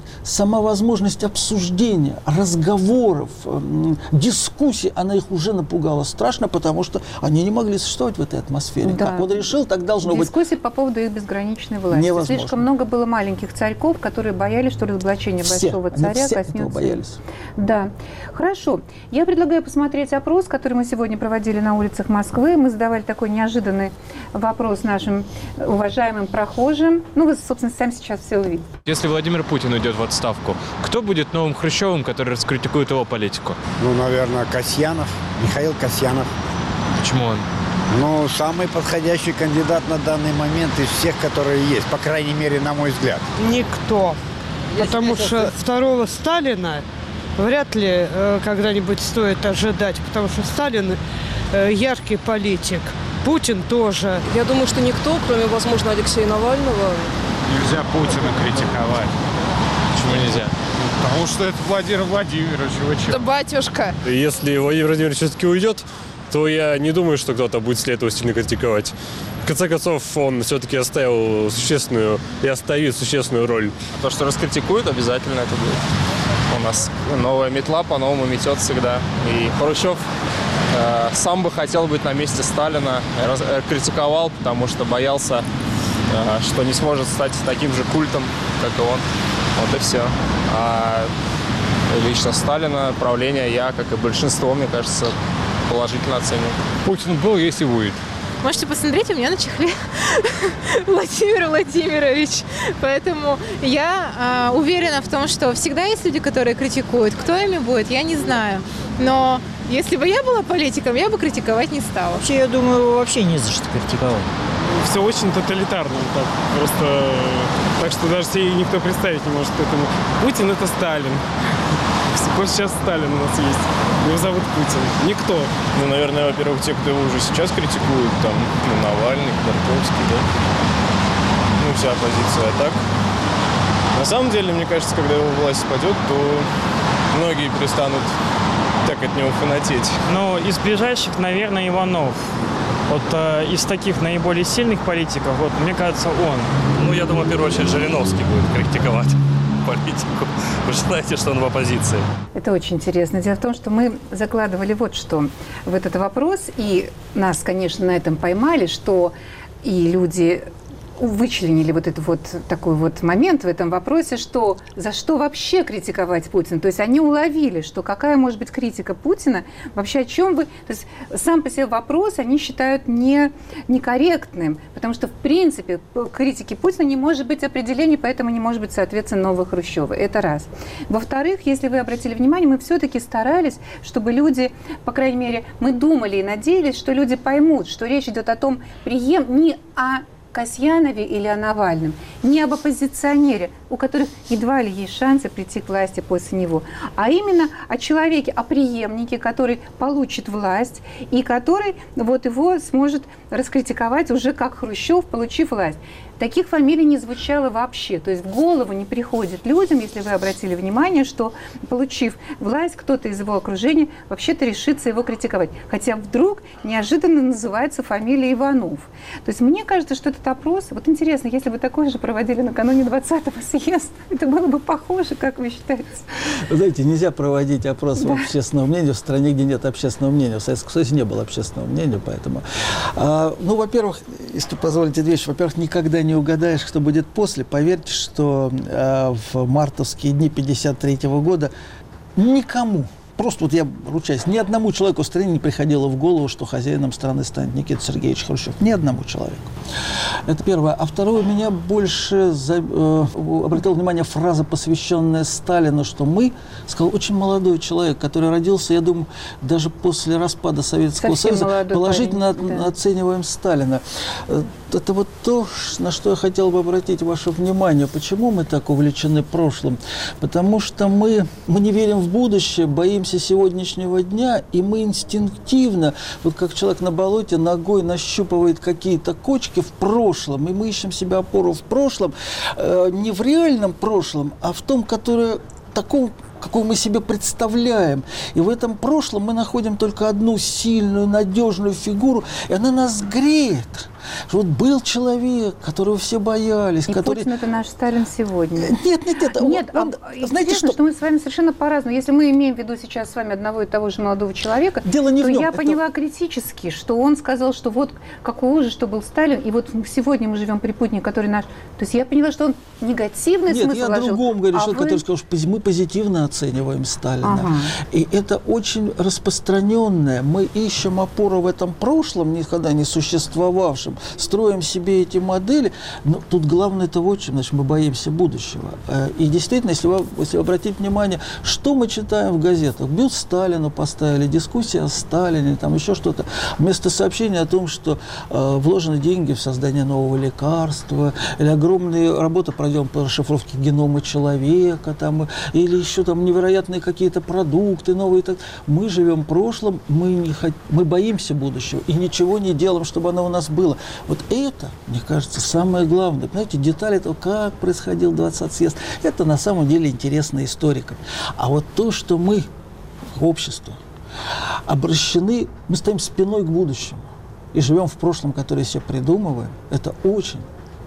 сама возможность обсуждения, разговоров, дискуссий, она их уже напугала страшно, потому что они не могли существовать в этой атмосфере. Да. Как он решил, так должно быть. Дискуссии по поводу их безграничной власти. Невозможно. Слишком много было маленьких царьков, которые боялись, что разоблачение большого царя коснется. Боялись. Да. Хорошо. Я предлагаю посмотреть опрос, который мы сегодня проводили на улицах Москвы. Мы задавали такой неожиданный вопрос нашим уважаемым прохожим. Ну, вы, собственно, сами сейчас все увидите. Если Владимир Путин уйдет в отставку, кто будет новым Хрущевым, который раскритикует его политику? Ну, наверное, Касьянов, Михаил Касьянов. Почему он? Ну, самый подходящий кандидат на данный момент из всех, которые есть, по крайней мере, на мой взгляд. Никто. Потому что второго Сталина вряд ли когда-нибудь стоит ожидать, потому что Сталин яркий политик, Путин тоже. Я думаю, что никто, кроме, возможно, Алексея Навального. Нельзя Путина критиковать. Почему нельзя? Потому что это Владимир Владимирович. Да батюшка. Если Владимир Владимирович все-таки уйдет, то я не думаю, что кто-то будет после этого сильно критиковать. В конце концов, он все-таки оставил существенную и оставит существенную роль. То, что раскритикуют, обязательно это будет. У нас новая метла по-новому метет всегда. И Хрущев сам бы хотел быть на месте Сталина, критиковал, потому что боялся, что не сможет стать таким же культом, как и он. Вот и все. А лично Сталина, правление я, как и большинство, мне кажется, положительно оцениваю. Путин был, есть и будет. Можете посмотреть у меня на чехле Владимир Владимирович. Поэтому я уверена в том, что всегда есть люди, которые критикуют. Кто ими будет, я не знаю. Но если бы я была политиком, я бы критиковать не стала. Вообще, я думаю, его вообще не за что критиковать. Все очень тоталитарно. Так, просто, так что даже себе никто представить не может этому. Путин – это Сталин. Вот сейчас Сталин у нас есть. Его зовут Путин. Никто. Ну, наверное, во-первых, те, кто его уже сейчас критикуют, там, Навальный, Ходорковский, да. Ну, вся оппозиция. А так, на самом деле, мне кажется, когда его власть спадет, то многие перестанут так от него фанатеть. Ну, из ближайших, наверное, Иванов. Вот из таких наиболее сильных политиков, вот, мне кажется, он. Ну, я думаю, в первую очередь, Жириновский будет критиковать политику. Вы же знаете, что он в оппозиции. Это очень интересно. Дело в том, что мы закладывали вот что в этот вопрос, и нас, конечно, на этом поймали, что и люди вычленили вот этот вот такой вот момент в этом вопросе, что за что вообще критиковать Путина. То есть они уловили, что какая может быть критика Путина, вообще о чем вы... То есть сам по себе вопрос они считают некорректным, потому что в принципе критики Путина не может быть определений, поэтому не может быть, соответственно, нового Хрущева. Это раз. Во-вторых, если вы обратили внимание, мы все-таки старались, чтобы люди, по крайней мере, мы думали и надеялись, что люди поймут, что речь идет о том, не о Касьянове или о Навальном, не об оппозиционере, у которых едва ли есть шансы прийти к власти после него, а именно о человеке, о преемнике, который получит власть и который вот его сможет раскритиковать уже как Хрущев, получив власть. Таких фамилий не звучало вообще. То есть в голову не приходит людям, если вы обратили внимание, что, получив власть, кто-то из его окружения вообще-то решится его критиковать. Хотя вдруг неожиданно называется фамилия Иванов. То есть мне кажется, что этот опрос... Вот интересно, если бы такой же проводили накануне 20-го съезда, это было бы похоже, как вы считаете? Вы знаете, нельзя проводить опрос общественного мнения в стране, где нет общественного мнения. В Советском Союзе не было общественного мнения, поэтому... Ну, во-первых, если позволите две вещи. Во-первых, никогда не угадаешь, что будет после. Поверьте, что в мартовские дни 1953 года никому, просто вот я ручаюсь, ни одному человеку в стране не приходило в голову, что хозяином страны станет Никита Сергеевич Хрущев. Ни одному человеку. Это первое. А второе, меня больше обратил внимание фраза, посвященная Сталину, что мы, сказал очень молодой человек, который родился, я думаю, даже после распада Советского Союза, положительно оцениваем Сталина. Это вот то, на что я хотел бы обратить ваше внимание. Почему мы так увлечены прошлым? Потому что мы не верим в будущее, боимся сегодняшнего дня, и мы инстинктивно, вот как человек на болоте ногой нащупывает какие-то кочки в прошлом, и мы ищем себе опору в прошлом, не в реальном прошлом, а в том, которое таком какую мы себе представляем. И в этом прошлом мы находим только одну сильную, надежную фигуру, и она нас греет. Вот был человек, которого все боялись. И который... Путин – это наш Сталин сегодня. Нет. Знаете, что мы с вами совершенно по-разному. Если мы имеем в виду сейчас с вами одного и того же молодого человека, дело не в нем. Я поняла критически, что он сказал, что вот какой ужас, что был Сталин, и вот сегодня мы живем при Путине, который наш... То есть я поняла, что он негативный смысл вложил. Нет, я о другом говорю, который сказал, что мы позитивно оцениваем Сталина. Ага. И это очень распространенное. Мы ищем опору в этом прошлом, никогда не существовавшем, строим себе эти модели, но тут главное-то вот чем, значит, мы боимся будущего. И действительно, если вы обратите внимание, что мы читаем в газетах, бюст Сталину поставили, дискуссия о Сталине, там еще что-то, вместо сообщения о том, что вложены деньги в создание нового лекарства, или огромная работа проделана по расшифровке генома человека, там, или еще там невероятные какие-то продукты новые. Так. Мы живем в прошлом, мы боимся будущего и ничего не делаем, чтобы оно у нас было. Вот это, мне кажется, самое главное. Понимаете, детали того, как происходил 20-й съезд, это на самом деле интересно историкам. А вот то, что мы, общество, обращены, мы стоим спиной к будущему и живем в прошлом, которое себе придумываем, это очень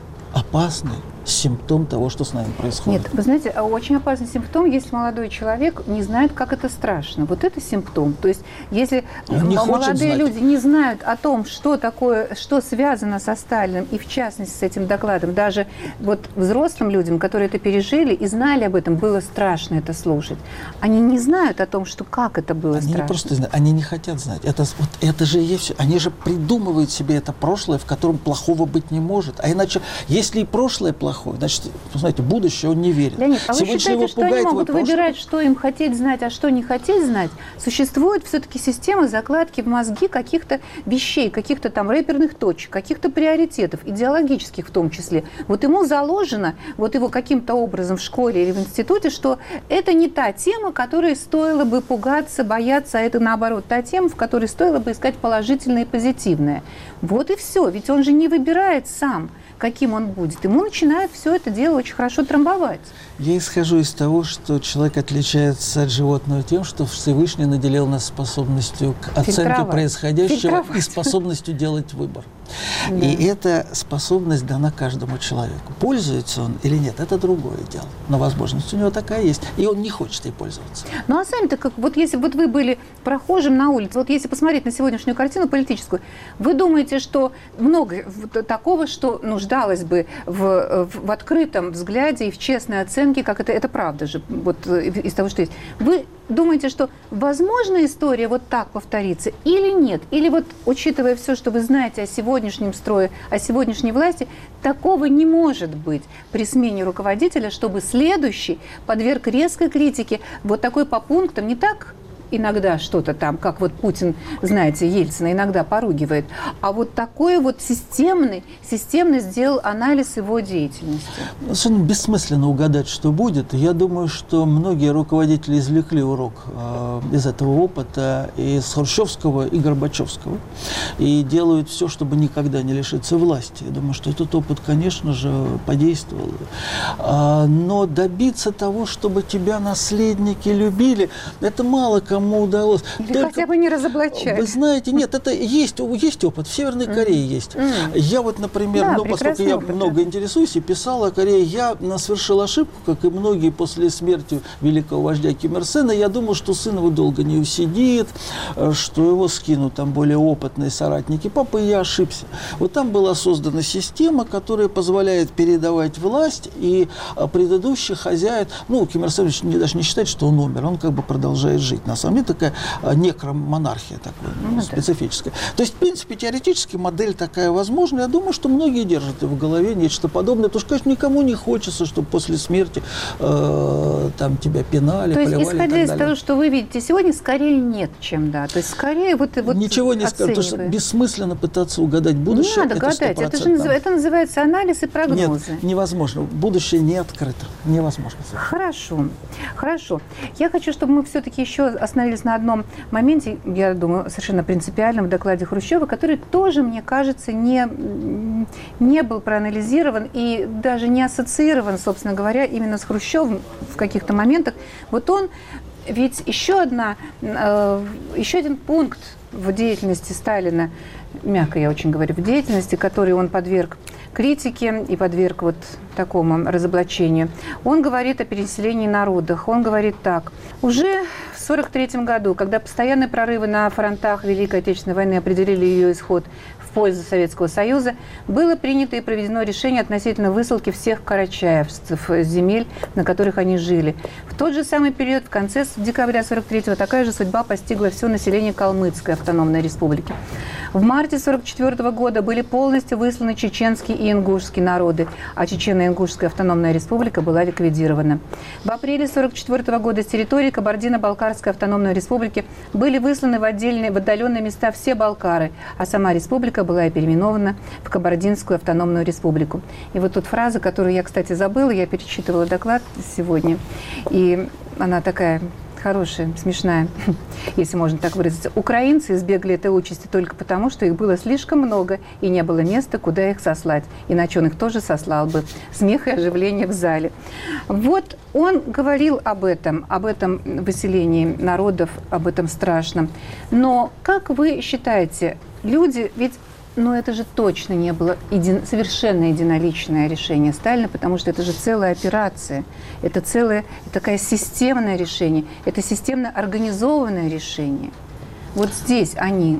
опасный симптом того, что с нами происходит. Нет, вы знаете, очень опасный симптом, если молодой человек не знает, как это страшно. Вот это симптом. То есть, если молодые люди не знают о том, что такое, что связано со Сталиным, и в частности с этим докладом, даже вот взрослым людям, которые это пережили и знали об этом, было страшно это слушать. Они не знают о том, что как это было страшно. Они не просто знают, они не хотят знать. Это же есть все. Они же придумывают себе это прошлое, в котором плохого быть не может. А иначе, если и прошлое плохое, значит, знаете, будущее он не верит. Леонид, а вы считаете, что они могут выбирать, что им хотеть знать, а что не хотеть знать? Существует все-таки система закладки в мозги каких-то вещей, каких-то там рэперных точек, каких-то приоритетов, идеологических в том числе. Вот ему заложено, вот его каким-то образом в школе или в институте, что это не та тема, которой стоило бы пугаться, бояться, а это наоборот та тема, в которой стоило бы искать положительное и позитивное. Вот и все. Ведь он же не выбирает сам, каким он будет. Ему начинает все это дело очень хорошо трамбовать. Я исхожу из того, что человек отличается от животного тем, что Всевышний наделил нас способностью к оценке происходящего и способностью делать выбор. Да. И эта способность дана каждому человеку. Пользуется он или нет, это другое дело. Но возможность у него такая есть, и он не хочет ей пользоваться. Ну а сами-то, как, вот если вот вы были прохожим на улице, вот если посмотреть на сегодняшнюю картину политическую, вы думаете, что много такого, что нуждалось бы в открытом взгляде и в честной оценке, как это правда же, вот из того, что есть. Вы думаете, что возможно история вот так повторится или нет? Или вот, учитывая все, что вы знаете о сегодняшнем строе, о сегодняшней власти, такого не может быть при смене руководителя, чтобы следующий подверг резкой критике вот такой по пунктам, не так иногда что-то там, как вот Путин, знаете, Ельцина иногда поругивает, а вот такой вот системный сделал анализ его деятельности. Совершенно бессмысленно угадать, что будет. Я думаю, что многие руководители извлекли урок из этого опыта и с Хрущевского, и Горбачевского, и делают все, чтобы никогда не лишиться власти. Я думаю, что этот опыт, конечно же, подействовал. Но добиться того, чтобы тебя наследники любили, это мало кому удалось. Или только, хотя бы не разоблачать. Вы знаете, нет, это есть опыт. В Северной Корее есть. Я вот, например, поскольку я много интересуюсь и писал о Корее, я совершил ошибку, как и многие после смерти великого вождя Ким Ир Сена. Я думал, что сын его долго не усидит, что его скинут там более опытные соратники папы, и я ошибся. Вот там была создана система, которая позволяет передавать власть, и предыдущий хозяин, Ким Ир Сен даже не считает, что он умер, он как бы продолжает жить. На самом деле такая некромонархия такая, специфическая. То есть, в принципе, теоретически модель такая возможна. Я думаю, что многие держат в голове нечто подобное. Потому что, конечно, никому не хочется, чтобы после смерти там тебя пинали, поливали. То есть, исходя из того, что вы видите сегодня, скорее нет, чем да. То есть, скорее вот ничего не скажу. Потому что бессмысленно пытаться угадать будущее. Не надо гадать. Это называется анализ и прогнозы. Нет, невозможно. Будущее не открыто. Невозможно. Хорошо. Я хочу, чтобы мы все-таки еще остановились на одном моменте, я думаю, совершенно принципиальном в докладе Хрущева, который тоже, мне кажется, не был проанализирован и даже не ассоциирован, собственно говоря, именно с Хрущевым в каких-то моментах. Вот он, ведь еще один пункт в деятельности Сталина, мягко я очень говорю, в деятельности, который он подверг критике и подверг вот такому разоблачению. Он говорит о переселении народов. Он говорит так. Уже в 1943 году, когда постоянные прорывы на фронтах Великой Отечественной войны определили ее исход в пользу Советского Союза, было принято и проведено решение относительно высылки всех карачаевцев с земель, на которых они жили. В тот же самый период, в конце декабря 1943-го, такая же судьба постигла все население Калмыцкой автономной республики. В марте 1944 года были полностью высланы чеченские и ингушские народы, а Чечено-Ингушская автономная республика была ликвидирована. В апреле 1944 года с территории Кабардино-Балкарской автономной республики были высланы в отдаленные места все балкары, а сама республика была переименована в Кабардинскую автономную республику. И вот тут фраза, которую я, кстати, забыла, я перечитывала доклад сегодня, и она такая хорошая, смешная, если можно так выразиться. Украинцы избегли этой участи только потому, что их было слишком много и не было места, куда их сослать. Иначе он их тоже сослал бы. Смех и оживление в зале. Вот он говорил об этом выселении народов, об этом страшном. Но как вы считаете, люди, ведь это же точно не было совершенно единоличное решение Сталина, потому что это же целая операция, это такое системное решение, это системно организованное решение. Вот здесь они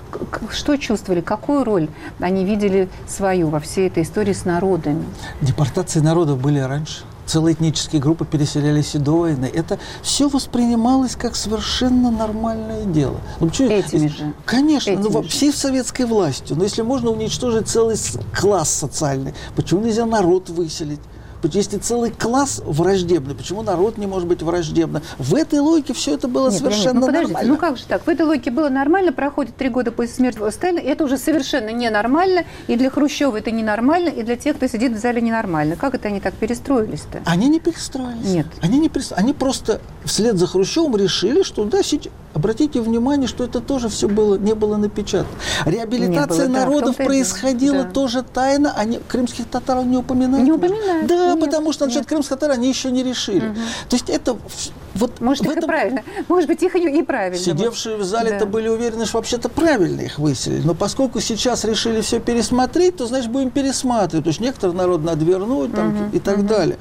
что чувствовали, какую роль они видели свою во всей этой истории с народами? Депортации народов были раньше. Целые этнические группы переселялись и до войны. Это все воспринималось как совершенно нормальное дело. Этими же? Конечно, всей советской властью. Но если можно уничтожить целый класс социальный, почему нельзя народ выселить? Если целый класс враждебный, почему народ не может быть враждебным? В этой логике все это было совершенно нормально. Ну как же так? В этой логике было нормально, проходит 3 года после смерти Сталина, и это уже совершенно ненормально, и для Хрущева это ненормально, и для тех, кто сидит в зале, ненормально. Как это они так перестроились-то? Они не перестроились. Нет. Они просто вслед за Хрущевым решили, что обратите внимание, что это тоже все не было напечатано. Реабилитация народов происходила тоже тайно, крымских татар не упоминают. Не упоминают. Да, потому что насчет крымских татар они еще не решили. То есть это... Может, их и правильно. Может быть, их и правильно. Сидевшие в зале-то были уверены, что вообще-то правильно их выселили. Но поскольку сейчас решили все пересмотреть, то, значит, будем пересматривать. То есть некоторый народ надо вернуть и так далее.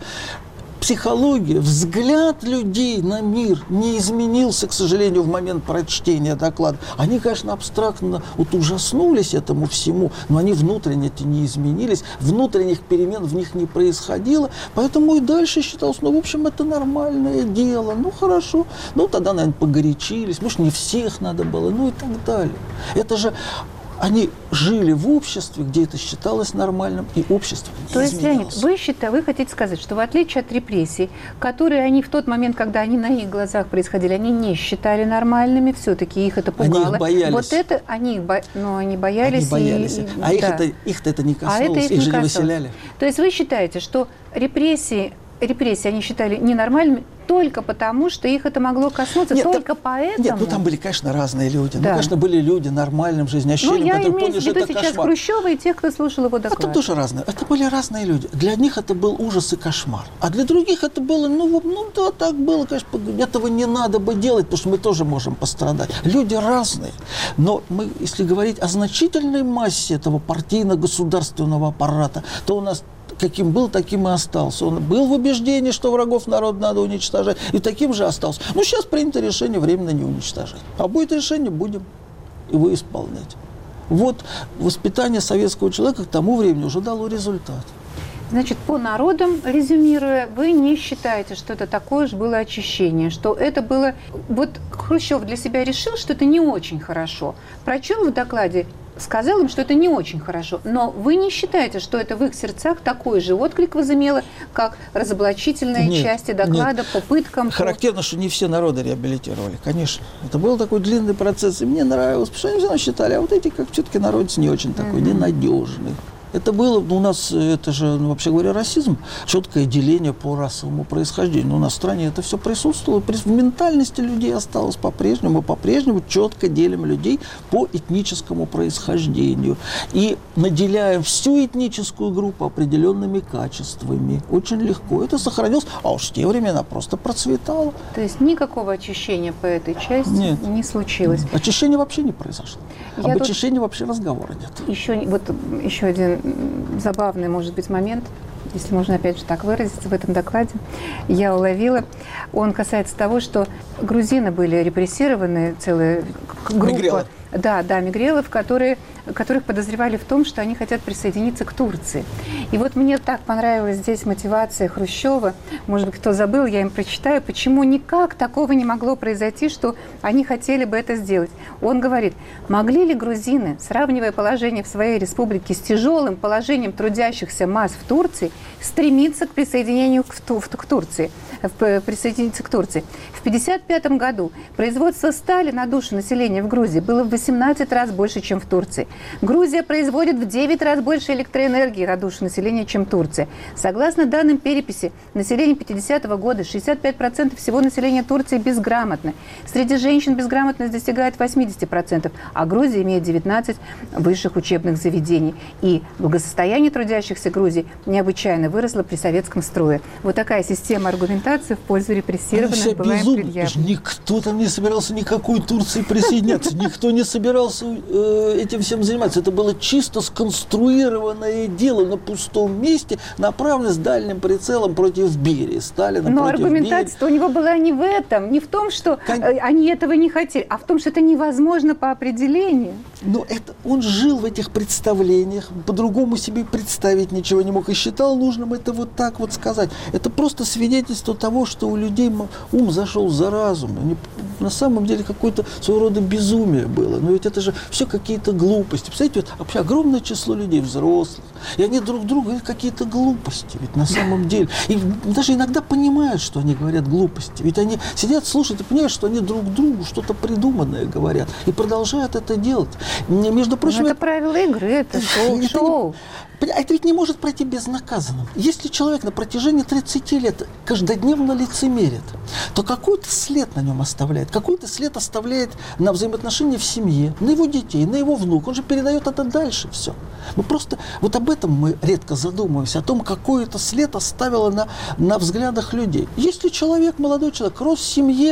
Психология, взгляд людей на мир не изменился, к сожалению, в момент прочтения доклада. Они, конечно, абстрактно ужаснулись этому всему, но они внутренне-то не изменились, внутренних перемен в них не происходило, поэтому и дальше считалось, в общем, это нормальное дело, хорошо, тогда, наверное, погорячились, может, не всех надо было, и так далее. Это же... Они жили в обществе, где это считалось нормальным, и общество не изменилось. То есть, Леонид, вы хотите сказать, что в отличие от репрессий, которые они в тот момент, когда они на их глазах происходили, они не считали нормальными, все-таки их это пугало. Они их боялись. Вот это они боялись. Они боялись. Их-то это не коснулось, их же не выселяли. То есть вы считаете, что репрессии они считали ненормальными только потому, что их это могло коснуться, только поэтому? Нет, там были, конечно, разные люди. Да. Конечно, были люди нормальным жизнеощущением, которые поняли, что это кошмар. Я имею в виду сейчас Хрущева и тех, кто слушал его доклад. Это тоже разные. Это были разные люди. Для них это был ужас и кошмар. А для других это было, так было, конечно, этого не надо бы делать, потому что мы тоже можем пострадать. Люди разные. Но мы, если говорить о значительной массе этого партийно-государственного аппарата, то у нас каким был, таким и остался. Он был в убеждении, что врагов народа надо уничтожать, и таким же остался. Сейчас принято решение временно не уничтожать. А будет решение, будем его исполнять. Вот воспитание советского человека к тому времени уже дало результат. Значит, по народам, резюмируя, вы не считаете, что это такое же было очищение, что это было... Вот Хрущев для себя решил, что это не очень хорошо. Прочел в докладе, сказал им, что это не очень хорошо. Но вы не считаете, что это в их сердцах такой же отклик возымело, как разоблачительные части доклада по пыткам? Характерно, что не все народы реабилитировали, конечно. Это был такой длинный процесс, и мне нравилось, потому что они все считали, а вот эти, как все-таки народец не очень такой, ненадежный. Это было у нас, это же, вообще говоря, расизм, четкое деление по расовому происхождению. У нас в стране это все присутствовало, в ментальности людей осталось по-прежнему четко делим людей по этническому происхождению. И наделяем всю этническую группу определенными качествами. Очень легко это сохранилось, а уж в те времена просто процветало. То есть никакого очищения по этой части не случилось? Очищение вообще не произошло. Об очищении вообще разговора нет. Еще один забавный, может быть, момент, если можно опять же так выразиться, в этом докладе я уловила. Он касается того, что грузины были репрессированы, целая группа. Мигрелы. Да, мигрелов, которых подозревали в том, что они хотят присоединиться к Турции. И вот мне так понравилась здесь мотивация Хрущева. Может быть, кто забыл, я им прочитаю, почему никак такого не могло произойти, что они хотели бы это сделать. Он говорит, могли ли грузины, сравнивая положение в своей республике с тяжелым положением трудящихся масс в Турции, стремиться к присоединению к Турции? Присоединиться к Турции. В 1955 году производство стали на душу населения в Грузии было в 18 раз больше, чем в Турции. Грузия производит в 9 раз больше электроэнергии на душу населения, чем Турция. Согласно данным переписи населения 50-го года, 65% всего населения Турции безграмотны. Среди женщин безграмотность достигает 80%, а Грузия имеет 19 высших учебных заведений. И благосостояние трудящихся Грузии необычайно выросло при советском строе. Вот такая система аргументации в пользу репрессированных была им предъявлена. Никто там не собирался никакой Турции присоединяться, никто не собирался этим всем заниматься. Это было чисто сконструированное дело на пустом месте, направленное с дальним прицелом против Берии, Сталина. Но аргументация-то у него была не в этом, не в том, что они этого не хотели, а в том, что это невозможно по определению. Но он жил в этих представлениях, по-другому себе представить ничего не мог и считал нужным это вот так вот сказать. Это просто свидетельство того, что у людей ум зашел за разум. На самом деле какое-то своего рода безумие было. Но ведь это же все какие-то глупости. Представляете, вот вообще огромное число людей, взрослых, и они друг другу говорят какие-то глупости. Ведь на самом деле. И даже иногда понимают, что они говорят глупости. Ведь они сидят, слушают и понимают, что они друг другу что-то придуманное говорят. И продолжают это делать. Между прочим, это правила игры, это шоу. Это ведь не может пройти безнаказанным. Если человек на протяжении 30 лет каждодневно лицемерит, то какой-то след на нем оставляет. Какой-то след оставляет на взаимоотношения в семье, на его детей, на его внук. Он же передает это дальше все. Мы просто вот об этом мы редко задумываемся, о том, какой это след оставило на взглядах людей. Если человек, молодой человек, рос в семье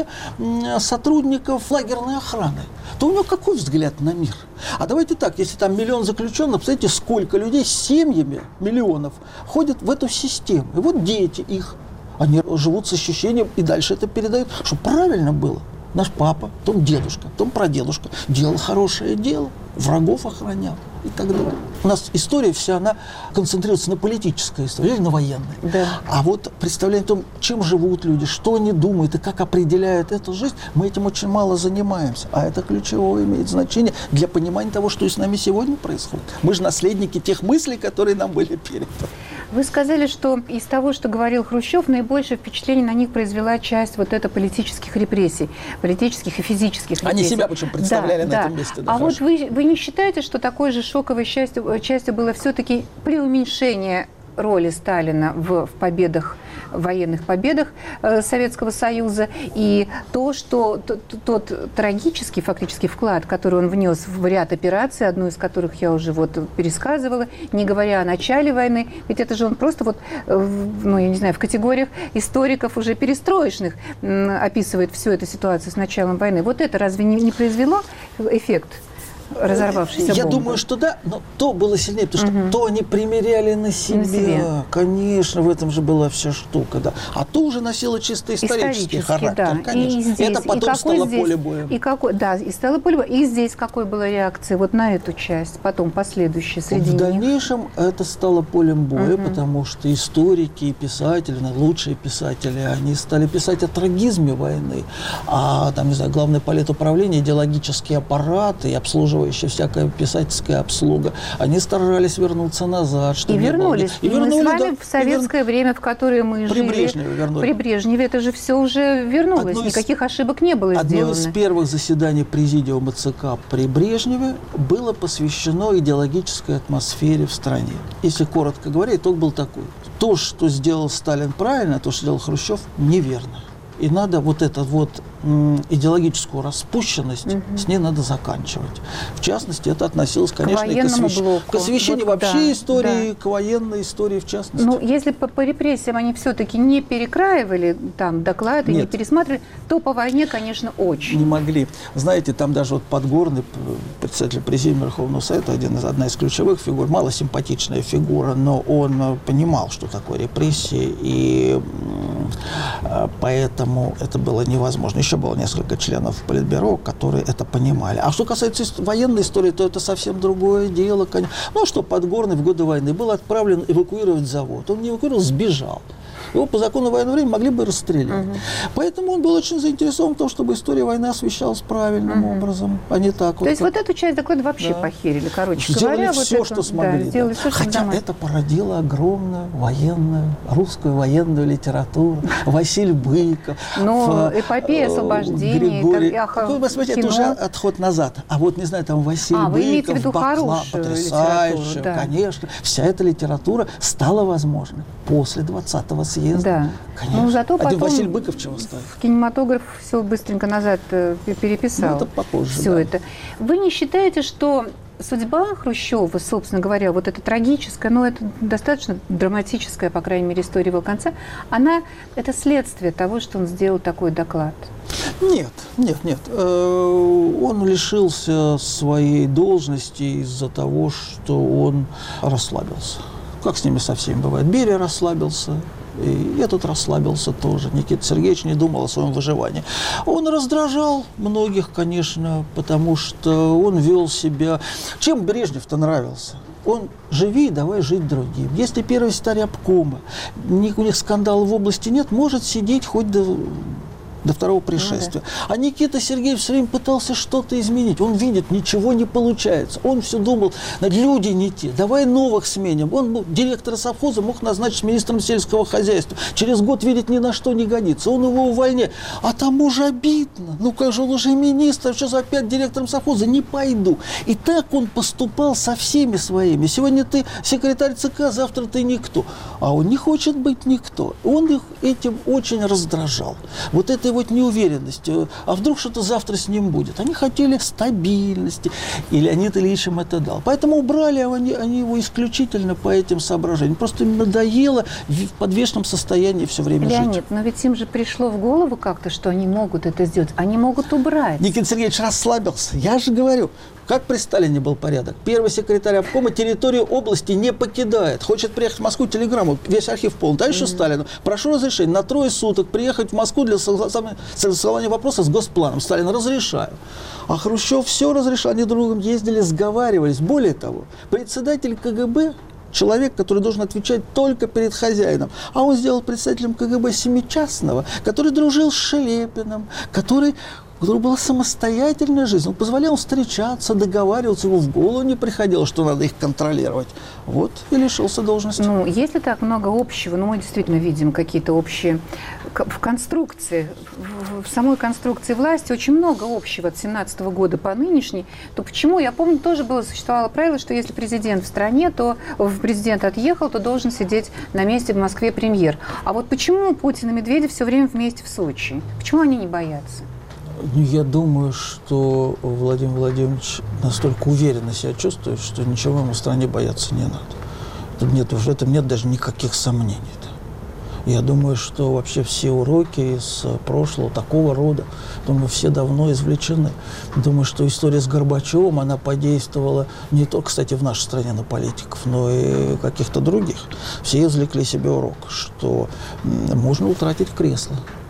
сотрудников лагерной охраны, то у него какой взгляд на мир? А давайте так, если там миллион заключенных, представляете, сколько людей с семьями миллионов ходят в эту систему. И вот дети их, они живут с ощущением и дальше это передают, что правильно было. Наш папа, потом дедушка, потом прадедушка делал хорошее дело, врагов охранял и так далее. У нас история вся, она концентрируется на политической истории или на военной. Да. А вот представление о том, чем живут люди, что они думают и как определяют эту жизнь, мы этим очень мало занимаемся. А это ключевое имеет значение для понимания того, что и с нами сегодня происходит. Мы же наследники тех мыслей, которые нам были переданы. Вы сказали, что из того, что говорил Хрущев, наибольшее впечатление на них произвела часть вот этой политических репрессий, политических и физических репрессий. Они себя почему представляли на этом месте. Да, а вот вы не считаете, что такой же шоковой частью было все-таки преуменьшение роли Сталина в победах, военных победах Советского Союза, и то, что тот трагический фактически вклад, который он внес в ряд операций, одну из которых я уже пересказывала, не говоря о начале войны, ведь это же он просто я не знаю, в категориях историков уже перестроечных описывает всю эту ситуацию с началом войны. Вот это разве не произвело эффект разорвавшейся бомбы? Я думаю, что да, но то было сильнее, потому что то они примеряли на себя. Конечно, в этом же была вся штука, да. А то уже носило чисто исторический характер, да. Конечно. И здесь, это потом стало поле боя. И стало поле боя. И здесь какой была реакция вот на эту часть, потом последующая среди них? В дальнейшем это стало полем боя, потому что историки и писатели, лучшие писатели, они стали писать о трагизме войны, а там, не знаю, главное политуправление, идеологические аппараты и обслуживание обслуживающая, всякая писательская обслуга. Они старались вернуться назад. И вернулись. И мы с вами в советское время, в которое мы жили. При Брежневе это же все уже вернулось. Никаких ошибок не было сделано. Одно из первых заседаний президиума ЦК при Брежневе было посвящено идеологической атмосфере в стране. Если коротко говоря, итог был такой. То, что сделал Сталин правильно, то, что сделал Хрущев, неверно. И надо вот эту вот идеологическую распущенность, с ней надо заканчивать. В частности, это относилось, конечно, к освещению вот, вообще истории, к военной истории в частности. Ну, если по репрессиям они все-таки не перекраивали там доклады, не пересматривали, то по войне, конечно, очень. Не могли. Знаете, там даже вот Подгорный, председатель Президиума Верховного Совета, одна из ключевых фигур, малосимпатичная фигура, но он понимал, что такое репрессии, и поэтому это было невозможно. Еще было несколько членов Политбюро, которые это понимали. А что касается военной истории, то это совсем другое дело, конечно. Ну, что Подгорный в годы войны был отправлен эвакуировать завод. Он не эвакуировал, сбежал. Его по закону военного времени могли бы расстрелять. Поэтому он был очень заинтересован в том, чтобы история войны освещалась правильным образом, а не так. То есть вот эту часть доклада вообще похерили, короче говоря. Сделали все, что смогли. Да. Все, хотя это породило огромную военную, русскую военную литературу. Василий Быков. Но эпопея освобождения. Вы посмотрите, это уже отход назад. А вот, не знаю, там Василий Быков, Баклан, потрясающая, конечно. Вся эта литература стала возможной после 20-го съезда. Да. Конечно. Ну, зато потом Василий Быков чего ставит? В кинематограф все быстренько назад переписал. Ну, это попозже, все это. Вы не считаете, что судьба Хрущева, собственно говоря, вот эта трагическая, но это достаточно драматическая, по крайней мере, история его конца, это следствие того, что он сделал такой доклад? Нет. Он лишился своей должности из-за того, что он расслабился. Как с ними со всеми бывает. Берия расслабился, и этот расслабился тоже. Никита Сергеевич не думал о своем выживании. Он раздражал многих, конечно, потому что он вел себя... Чем Брежнев-то нравился? Он живи, давай жить другим. Если первый секретарь обкома, у них скандала в области нет, может сидеть хоть до второго пришествия. А Никита Сергеевич все время пытался что-то изменить. Он видит, ничего не получается. Он все думал, люди не те, давай новых сменим. Он директора совхоза мог назначить министром сельского хозяйства. Через год, видит, ни на что не годится. Он его увольняет. А тому же обидно. Ну как же, он уже министр, сейчас опять директором совхоза, не пойду. И так он поступал со всеми своими. Сегодня ты секретарь ЦК, завтра ты никто. А он не хочет быть никто. Он их этим очень раздражал. Вот этой вот неуверенностью, а вдруг что-то завтра с ним будет. Они хотели стабильности, и Леонид Ильич им это дал. Поэтому убрали они его исключительно по этим соображениям. Просто им надоело в подвешенном состоянии все время жить. Леонид, но ведь им же пришло в голову как-то, что они могут это сделать. Они могут убрать. Никита Сергеевич расслабился. Я же говорю, как при Сталине был порядок. Первый секретарь обкома территорию области не покидает. Хочет приехать в Москву, телеграмму, весь архив полный. Дай еще Сталину. Прошу разрешения на 3 суток приехать в Москву для согласования вопроса с госпланом. Сталин, разрешаю. А Хрущев все разрешал. Они друг другом ездили, сговаривались. Более того, председатель КГБ, человек, который должен отвечать только перед хозяином. А он сделал председателем КГБ семичастного, который дружил с Шелепиным, у которого была самостоятельная жизнь. Он позволял встречаться, договариваться, ему в голову не приходило, что надо их контролировать. Вот и лишился должности. Ну, если так много общего, мы действительно видим какие-то общие... В конструкции, в самой конструкции власти очень много общего от 17 года по нынешний, то почему, я помню, тоже существовало правило, что если президент в стране, то президент отъехал, то должен сидеть на месте в Москве премьер. А вот почему Путин и Медведев все время вместе в Сочи? Почему они не боятся? Я думаю, что Владимир Владимирович настолько уверенно себя чувствует, что ничего ему в стране бояться не надо. В этом нет даже никаких сомнений. Я думаю, что вообще все уроки из прошлого такого рода, думаю, все давно извлечены. Думаю, что история с Горбачевым, она подействовала не только, кстати, в нашей стране на политиков, но и каких-то других. Все извлекли себе урок, что можно утратить кресло.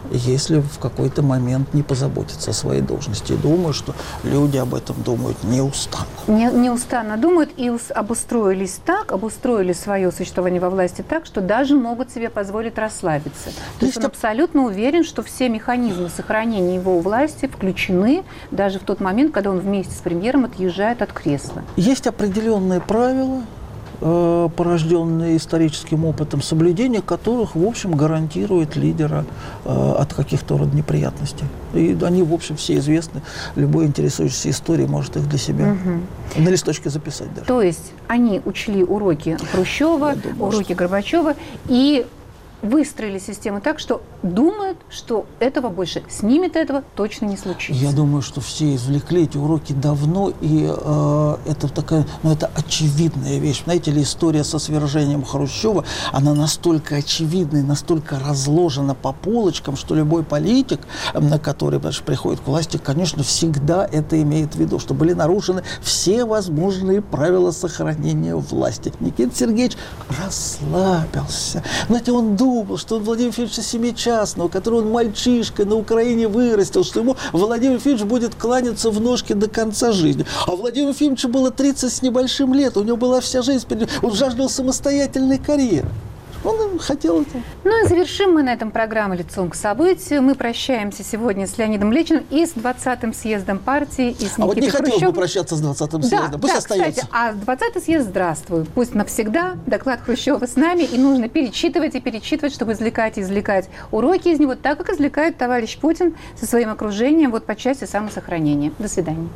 если в какой-то момент не позаботиться о своей должности. И думаю, что люди об этом думают неустанно. Неустанно думают и обустроили свое существование во власти так, что даже могут себе позволить расслабиться. То есть он абсолютно уверен, что все механизмы сохранения его у власти включены даже в тот момент, когда он вместе с премьером отъезжает от кресла. Есть определенные правила, порожденные историческим опытом, соблюдение которых, в общем, гарантирует лидера от каких-то рода неприятностей. И они, в общем, все известны. Любой интересующийся историей может их для себя на листочке записать даже. То есть они учли уроки Хрущева, уроки Горбачева и выстроили систему так, что думают, что этого больше, с ними-то этого точно не случится. Я думаю, что все извлекли эти уроки давно, и это такая, это очевидная вещь. Знаете ли, история со свержением Хрущева, она настолько очевидна и настолько разложена по полочкам, что любой политик, который приходит к власти, конечно, всегда это имеет в виду, что были нарушены все возможные правила сохранения власти. Никита Сергеевич расслабился. Знаете, он думал, что он Владимир Ефимовича Семичастного, который он мальчишкой на Украине вырастил, что ему Владимир Ефимович будет кланяться в ножки до конца жизни. А Владимиру Ефимовичу было 30 с небольшим лет, у него была вся жизнь, он жаждал самостоятельной карьеры. Он хотел это. Ну и завершим мы на этом программу «Лицом к событию». Мы прощаемся сегодня с Леонидом Лечихиным и с 20-м съездом партии, и с Никитой Хрущевым. А вот не хотелось бы прощаться с 20-м съездом. Пусть остается. Кстати, а 20-й съезд здравствуй. Пусть навсегда. Доклад Хрущева с нами. И нужно перечитывать и перечитывать, чтобы извлекать уроки из него, так как извлекает товарищ Путин со своим окружением вот по части самосохранения. До свидания.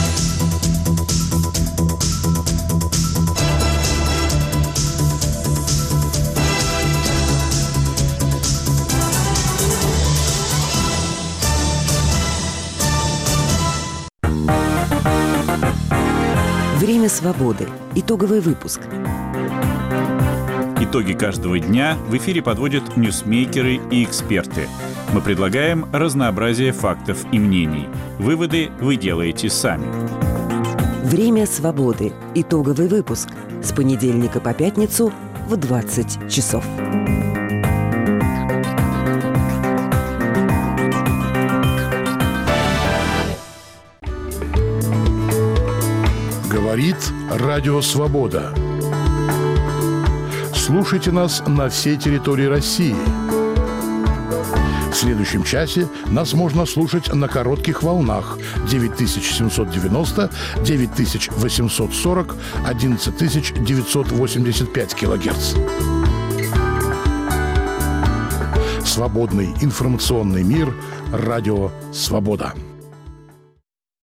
Время свободы. Итоговый выпуск. Итоги каждого дня в эфире подводят ньюсмейкеры и эксперты. Мы предлагаем разнообразие фактов и мнений. Выводы вы делаете сами. Время свободы. Итоговый выпуск. С понедельника по пятницу в 20 часов. Говорит Радио Свобода. Слушайте нас на всей территории России. В следующем часе нас можно слушать на коротких волнах 9790, 9840, 11985 килогерц. Свободный информационный мир. Радио Свобода.